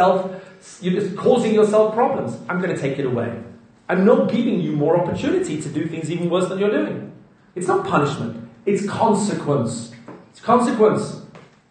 causing yourself problems. I'm going to take it away. I'm not giving you more opportunity to do things even worse than you're doing. It's not punishment. It's consequence. It's consequence.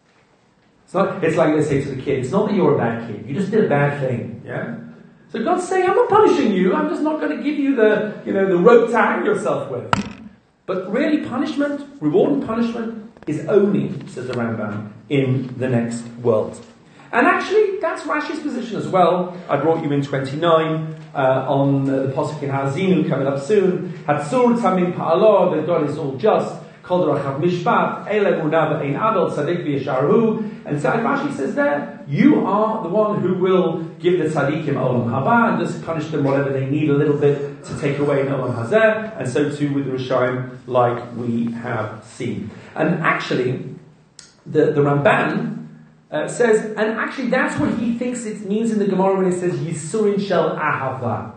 It's like they say to the kid, it's not that you're a bad kid. You just did a bad thing. Yeah? So God's saying, I'm not punishing you. I'm just not going to give you the rope to hang yourself with. But really punishment, reward and punishment, is only, says the Rambam, in the next world. And actually, that's Rashi's position as well. I brought you in 29 on the Pasuk in Ha'azinu coming up soon. Hatzur tamim pa'alo, that God is all just. Kol d'rachav mishpat, ele munav ein adol tzadik v'yesharu. And so Rashi says there, you are the one who will give the tzaddikim olam haba and just punish them whatever they need a little bit to take away in olam hazeh. And so too with the Rishaim, like we have seen. And actually, the Ramban says, and actually that's what he thinks it means in the Gemara when it says Yisurin shel ahava.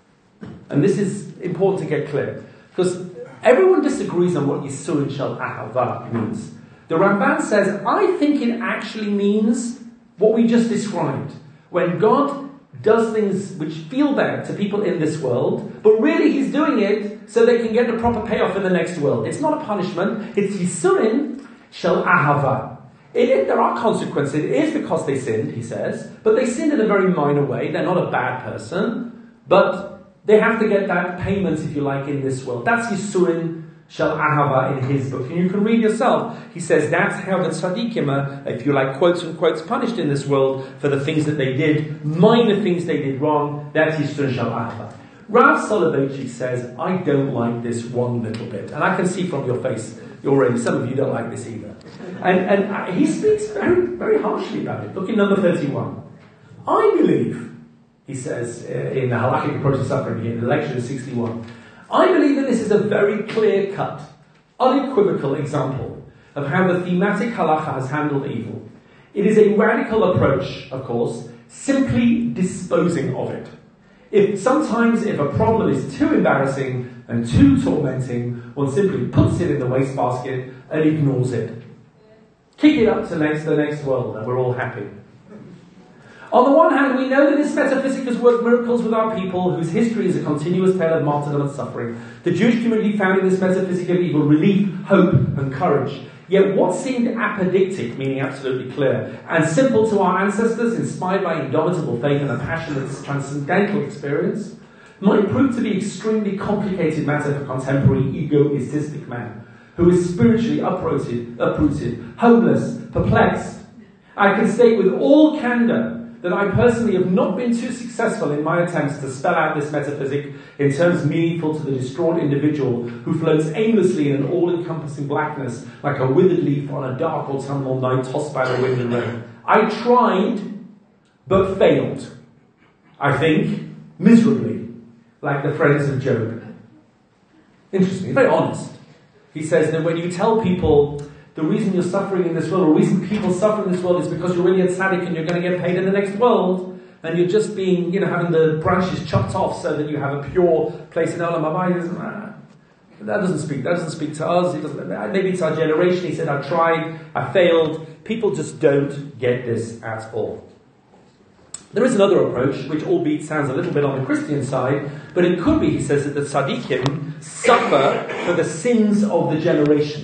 And this is important to get clear, because everyone disagrees on what Yisurin shel ahava means. The Ramban says, I think it actually means what we just described. When God does things which feel bad to people in this world, but really He's doing it so they can get a proper payoff in the next world. It's not a punishment, it's Yisurin shel ahava. There are consequences. It is because they sinned, he says, but they sinned in a very minor way. They're not a bad person, but they have to get that payment, if you like, in this world. That's Yisurin shel ahava in his book, and you can read yourself. He says that's how the tzaddikim are, if you like, quotes and quotes, punished in this world for the things that they did, minor things they did wrong. That's Yisurin shel ahava. Rav Soloveitchik says, I don't like this one little bit, and I can see from your face, some of you don't like this either. And he speaks very, very harshly about it. Look in number 31. I believe, he says in the Halachic Approach to Suffering, in the lecture 61, I believe that this is a very clear-cut, unequivocal example of how the thematic halacha has handled evil. It is a radical approach, of course, simply disposing of it. If a problem is too embarrassing and too tormenting, one simply puts it in the wastebasket and ignores it. Kick it up to the next world, and we're all happy. On the one hand, we know that this metaphysic has worked miracles with our people, whose history is a continuous tale of martyrdom and suffering. The Jewish community found in this metaphysic of evil relief, hope, and courage. Yet what seemed apodictic, meaning absolutely clear, and simple to our ancestors, inspired by indomitable faith and a passionate transcendental experience, might prove to be extremely complicated matter for contemporary egoistic man, who is spiritually uprooted, homeless, perplexed. I can state with all candor that I personally have not been too successful in my attempts to spell out this metaphysic in terms meaningful to the distraught individual who floats aimlessly in an all-encompassing blackness like a withered leaf on a dark autumnal night tossed by the wind and rain. I tried, but failed. I think, miserably, like the friends of Job. Interesting, he's very honest. He says that when you tell people the reason you're suffering in this world, or the reason people suffer in this world is because you're really a tzaddik and you're going to get paid in the next world, and you're just being, having the branches chopped off so that you have a pure place in Olam Haba. That doesn't speak to us. Maybe it's our generation. He said, I tried, I failed. People just don't get this at all. There is another approach, which albeit sounds a little bit on the Christian side, but it could be, he says, that the tzaddikim suffer for the sins of the generation.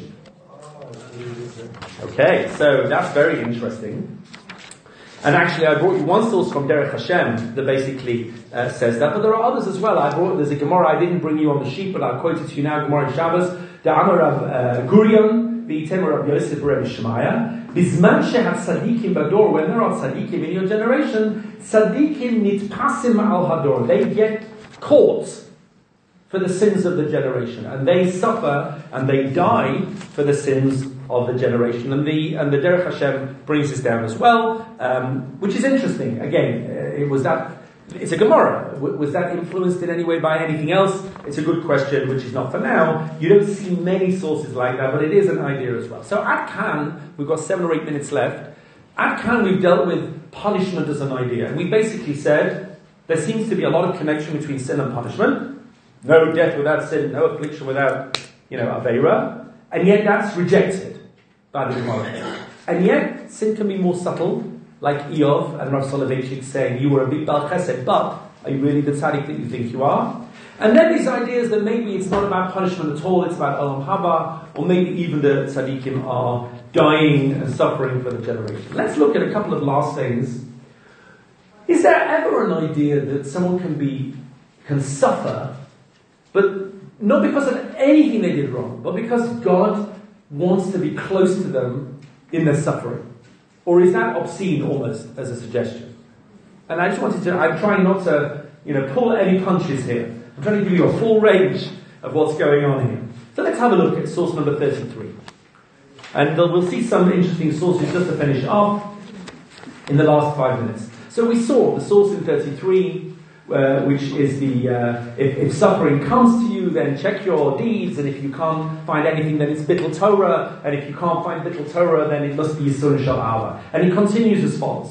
Okay, so that's very interesting. And actually, I brought you one source from Derech Hashem that basically says that, but there are others as well. There's a Gemara I didn't bring you on the sheet, but I'll quote it to you now. Gemara in Shabbos, the Amar of Gurion, the Item of Yosef Rebbe Shemaya. Bizman shehat tzadikim bador, when there are tzadikim in your generation, tzadikim nitpasim al hador. They get caught for the sins of the generation, and they suffer and they die for the sins of the generation. And the Derech Hashem brings this down as well, which is interesting. Again, it's a Gemara. Was that influenced in any way by anything else? It's a good question, which is not for now. You don't see many sources like that, but it is an idea as well. So at Kan, we've got 7 or 8 minutes left. At Kan, we've dealt with punishment as an idea. And we basically said there seems to be a lot of connection between sin and punishment. No death without sin, no affliction without, Aveira. And yet that's rejected by the Gemara. And yet, sin can be more subtle, like Eov and Rav Soloveitchik saying, you were a big Baal Chesed, but are you really the tzaddik that you think you are? And then these ideas that maybe it's not about punishment at all, it's about Olam Haba, or maybe even the tzaddikim are dying and suffering for the generation. Let's look at a couple of last things. Is there ever an idea that someone can suffer, but not because of anything they did wrong, but because God wants to be close to them in their suffering? Or is that obscene almost as a suggestion? And I just wanted I'm trying not to, pull any punches here. I'm trying to give you a full range of what's going on here. So let's have a look at source number 33. And we'll see some interesting sources just to finish off in the last 5 minutes. So we saw the source in 33, which is if suffering comes to you, then check your deeds, and if you can't find anything, then it's Bittul Torah, and if you can't find Bittul Torah, then it must be Yisur Shal Ava. And he continues as follows.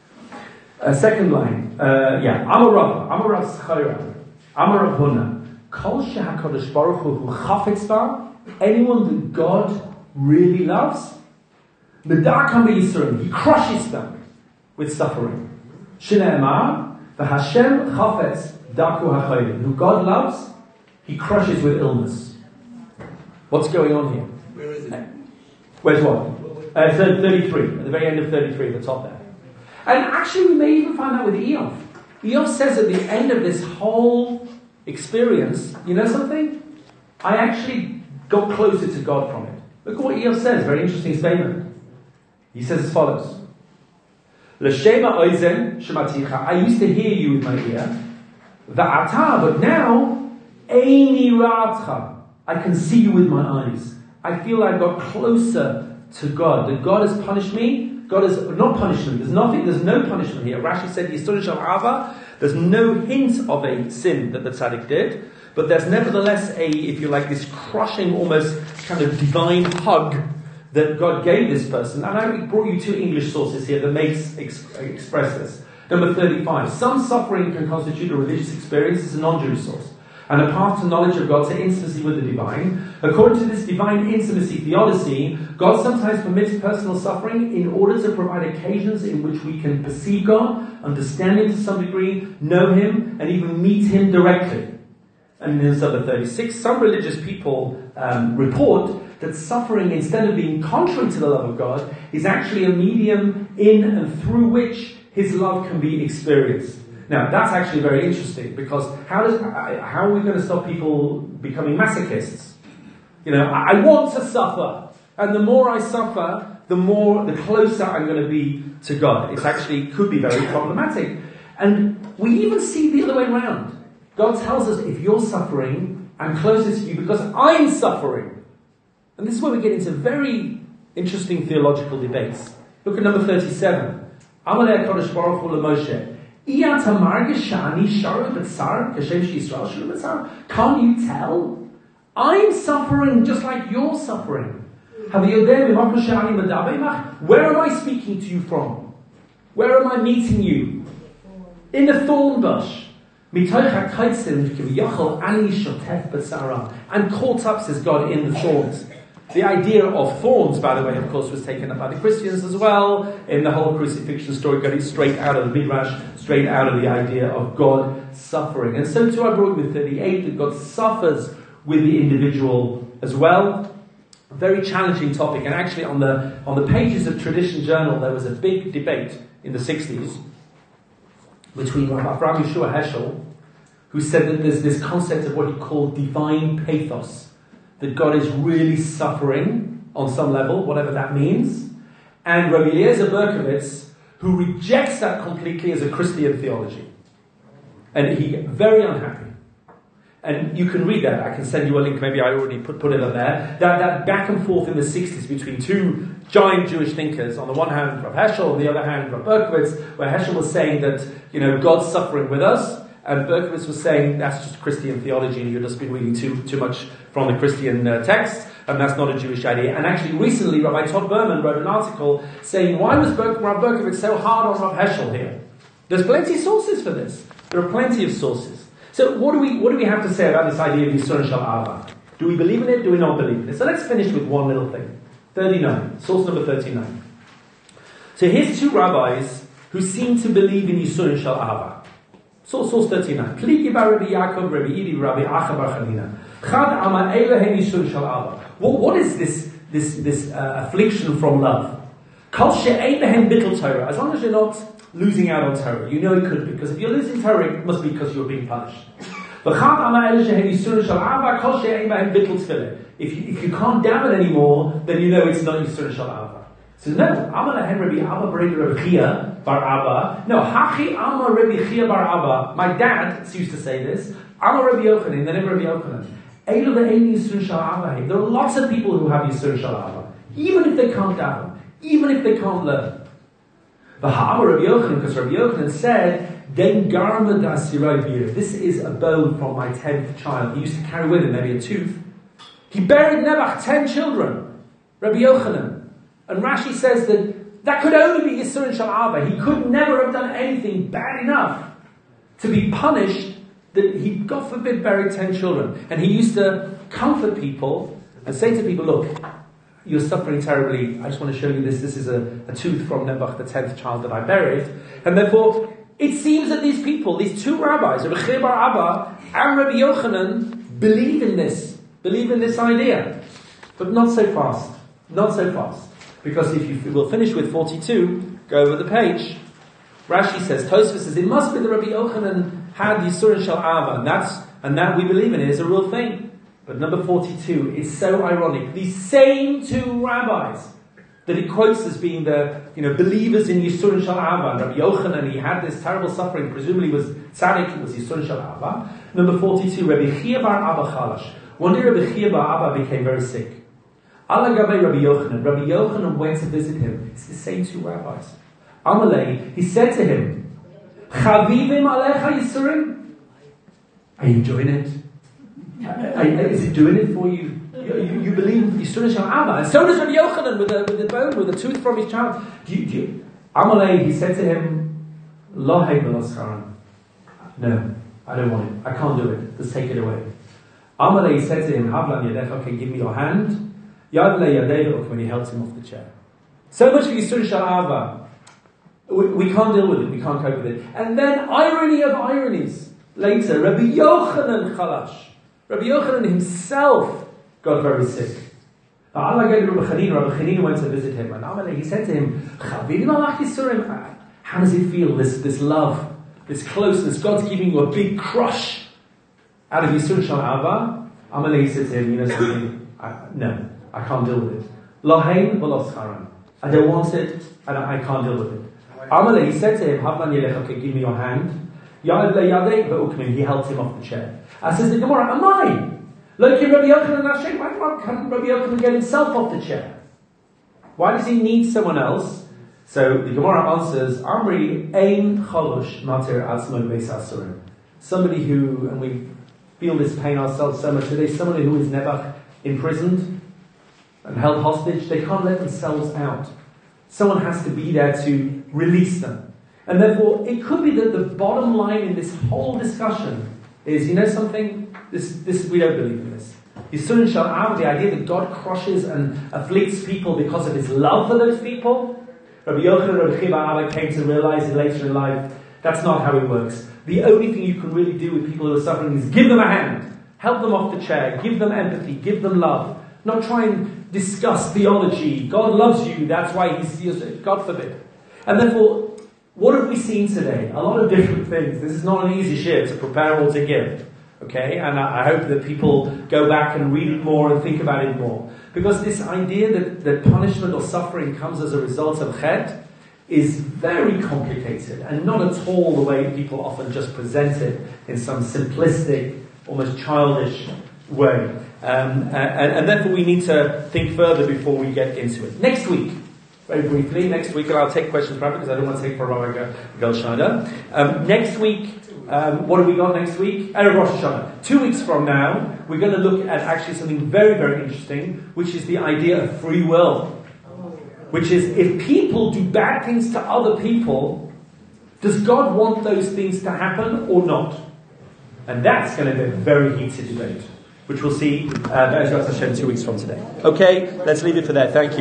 Second line, Amar Rav Schayra, Amar Rav Huna, Kol sheHaKadosh Baruch Hu chafetz ba, anyone that God really loves, Medakam beYisurim, he crushes them with suffering. Shneimar, v'Hashem chafetz daku hachayim, who God loves, he crushes with illness. What's going on here? Where is it? Where's what? 33, at the very end of 33, the top there. And actually we may even find that with Eov. Eov says at the end of this whole experience, you know something? I actually got closer to God from it. Look at what Eov says, very interesting statement. He says as follows. L'shema oizen shematicha, I used to hear you with my ear. Va'ata, but now, eini ra'atcha, I can see you with my eyes. I feel I got closer to God. That God has punished me. God has not punishment. There's no punishment here. Rashi said, Yisur Shal Ava, there's no hint of a sin that the tzaddik did, but there's nevertheless if you like, this crushing, almost kind of divine hug that God gave this person. And I brought you 2 English sources here that express this. Number 35. Some suffering can constitute a religious experience. It's a non-Jewish source. And a path to knowledge of God, to intimacy with the divine. According to this divine intimacy theodicy, God sometimes permits personal suffering in order to provide occasions in which we can perceive God, understand Him to some degree, know Him, and even meet Him directly. And in number 36, some religious people report that suffering, instead of being contrary to the love of God, is actually a medium in and through which His love can be experienced. Now, that's actually very interesting, because how are we going to stop people becoming masochists? I want to suffer, and the more I suffer, the closer I'm going to be to God. It actually could be very problematic. And we even see the other way around. God tells us, if you're suffering, I'm closer to you because I'm suffering. And this is where we get into very interesting theological debates. Look at number 37. Amalei HaKadosh Baruch Hu LeMoshe. Can't you tell? I'm suffering just like you're suffering. Where am I speaking to you from? Where am I meeting you? In the thorn bush. I'm caught up, says God, in the thorns. The idea of thorns, by the way, of course, was taken up by the Christians as well. In the whole crucifixion story, got it straight out of the Midrash, straight out of the idea of God suffering. And so too I brought with 38, that God suffers with the individual as well. A very challenging topic. And actually on the pages of Tradition Journal, there was a big debate in the 60s between Avraham Yeshua Heschel, who said that there's this concept of what he called divine pathos, that God is really suffering on some level, whatever that means, and Rabbi Eliezer Berkovitz, who rejects that completely as a Christian theology. And he very unhappy. And you can read that. I can send you a link. Maybe I already put it on there. That back and forth in the 60s between two giant Jewish thinkers. On the one hand, Rav Heschel. On the other hand, Rav Berkovitz. Where Heschel was saying that, God's suffering with us. And Berkovitz was saying that's just Christian theology and you've just been reading too much from the Christian text. And that's not a Jewish idea. And actually recently, Rabbi Todd Berman wrote an article saying, why was Rav Berkovitz so hard on Rav Heschel here? There's plenty of sources for this. There are plenty of sources. So what do we have to say about this idea of Yisurin Shel Ahava? Do we believe in it? Do we not believe in it? So let's finish with one little thing. 39. Source number 39. So here's two rabbis who seem to believe in Yisurin Shel Ahava. Source 39. Pligi bar Rabbi Yaakov, Rabbi Idi, Rabbi Acha bar Chanina. Chad ama Elohem Yisurin Shel Ahava. What is this affliction from love? Kol she'ein lehem bittul Torah. As long as you're not losing out on Torah. You know it could be. Because if you're losing Torah, it must be because you're being punished. If you can't damn it anymore, then you know it's not Yisurin Shel Ahava. So no, Rabbi Abba Rabbi Chia bar Abba. No, Hachi Amma Rabbi Chia bar Abba. My dad used to say this. Amma Rabbi Yochanan, the name of Rabbi Yochanan. There are lots of people who have Yisurin Shel Ahava, even if they can't daven, even if they can't learn. But Rabbi Yochanan, because Rabbi Yochanan said, "Den garma dasirayvir." This is a bone from my 10th child. He used to carry with him maybe a tooth. He buried Nebuch 10 children. Rabbi Yochanan, and Rashi says that could only be Yisurin Shel Ahava. He could never have done anything bad enough to be punished that he, God forbid, buried 10 children. And he used to comfort people and say to people, "Look, you're suffering terribly. I just want to show you this. This is a tooth from Nebuch, the 10th child that I buried." And therefore, it seems that these people, these two rabbis, Rabbi Chia bar Abba and Rabbi Yochanan, believe in this idea. But not so fast. Not so fast. Because we'll finish with 42, go over the page. Rashi says, Tosfos says, it must be that Rabbi Yochanan had Yisurin Shel Ahava, and that we believe in it is a real thing. But number 42 is so ironic. These same two rabbis that he quotes as being the believers in Yisurin Shel Ahava. Rabbi Yochanan, he had this terrible suffering, presumably was tzaddik, it was Yisurin Shel Ahava. Number 42, Rabbi Chia bar Abba Chalash. One day Rabbi Chia bar Abba became very sick. Ala Gabei Rabbi Yochanan. Rabbi Yochanan went to visit him. It's the same two rabbis. Amalei, he said to him, Chavivim alecha Yisurin? Are you enjoying it? Is it doing it for you? You believe Yisurin Shel Ahava, and so does Rabbi Yochanan with a tooth from his child. Amalei, he said to him, Lo hay v'lo. No, I don't want it. I can't do it. Just take it away. Amalei said to him, Havlan yadecha, okay, give me your hand. Yad le yadei, when he held him off the chair. So much for Yisurin Shel Ahava. We can't deal with it. We can't cope with it. And then, irony of ironies. Later, Rabbi Yochanan Chalash. Rabbi Yochanan himself got very sick. Rabbi Chanina went to visit him, and he said to him, how does it feel, this love this closeness. God's giving you a big crush out of Yisur Shal Ava. Amalei said to him, you know something? No, I can't deal with it. Lahain v'lo scharan. I don't want it, and I can't deal with it. Amalei said to him, Havman yelech, okay, give me your hand. Yad leyadei ve'ukmin. He helped him off the chair. I says the Gemara, am I? Like Rabbi Yochanan Hashem, why can't Rabbi Yochanan get himself off the chair? Why does he need someone else? So the Gemara answers, Amri ein chalosh matir atzmo beis asurim. Somebody who, and we feel this pain ourselves so much today, somebody who is never imprisoned and held hostage, they can't let themselves out. Someone has to be there to release them. And therefore, it could be that the bottom line in this whole discussion is, you know something? This we don't believe in this. Yisurin Shal Av, the idea that God crushes and afflicts people because of his love for those people. Rabbi Yochanan and Rabbi Chiba Abba came to realize it later in life, that's not how it works. The only thing you can really do with people who are suffering is give them a hand, help them off the chair, give them empathy, give them love. Not try and discuss theology. God loves you, that's why he sees it. God forbid. And therefore, what have we seen today? A lot of different things. This is not an easy share to prepare or to give. Okay? And I hope that people go back and read it more and think about it more. Because this idea that punishment or suffering comes as a result of chet is very complicated and not at all the way people often just present it in some simplistic, almost childish way. And therefore we need to think further before we get into it. Next week, very briefly, and I'll take questions from because I don't want to take for Rabbi Gelshada. Next week, what have we got next week? Erev Rosh Hashanah. 2 weeks from now, we're going to look at actually something very, very interesting, which is the idea of free will. Which is, if people do bad things to other people, does God want those things to happen or not? And that's going to be a very heated debate, which we'll see, Be'ezras Hashem, 2 weeks from today. Okay, let's leave it for there. Thank you.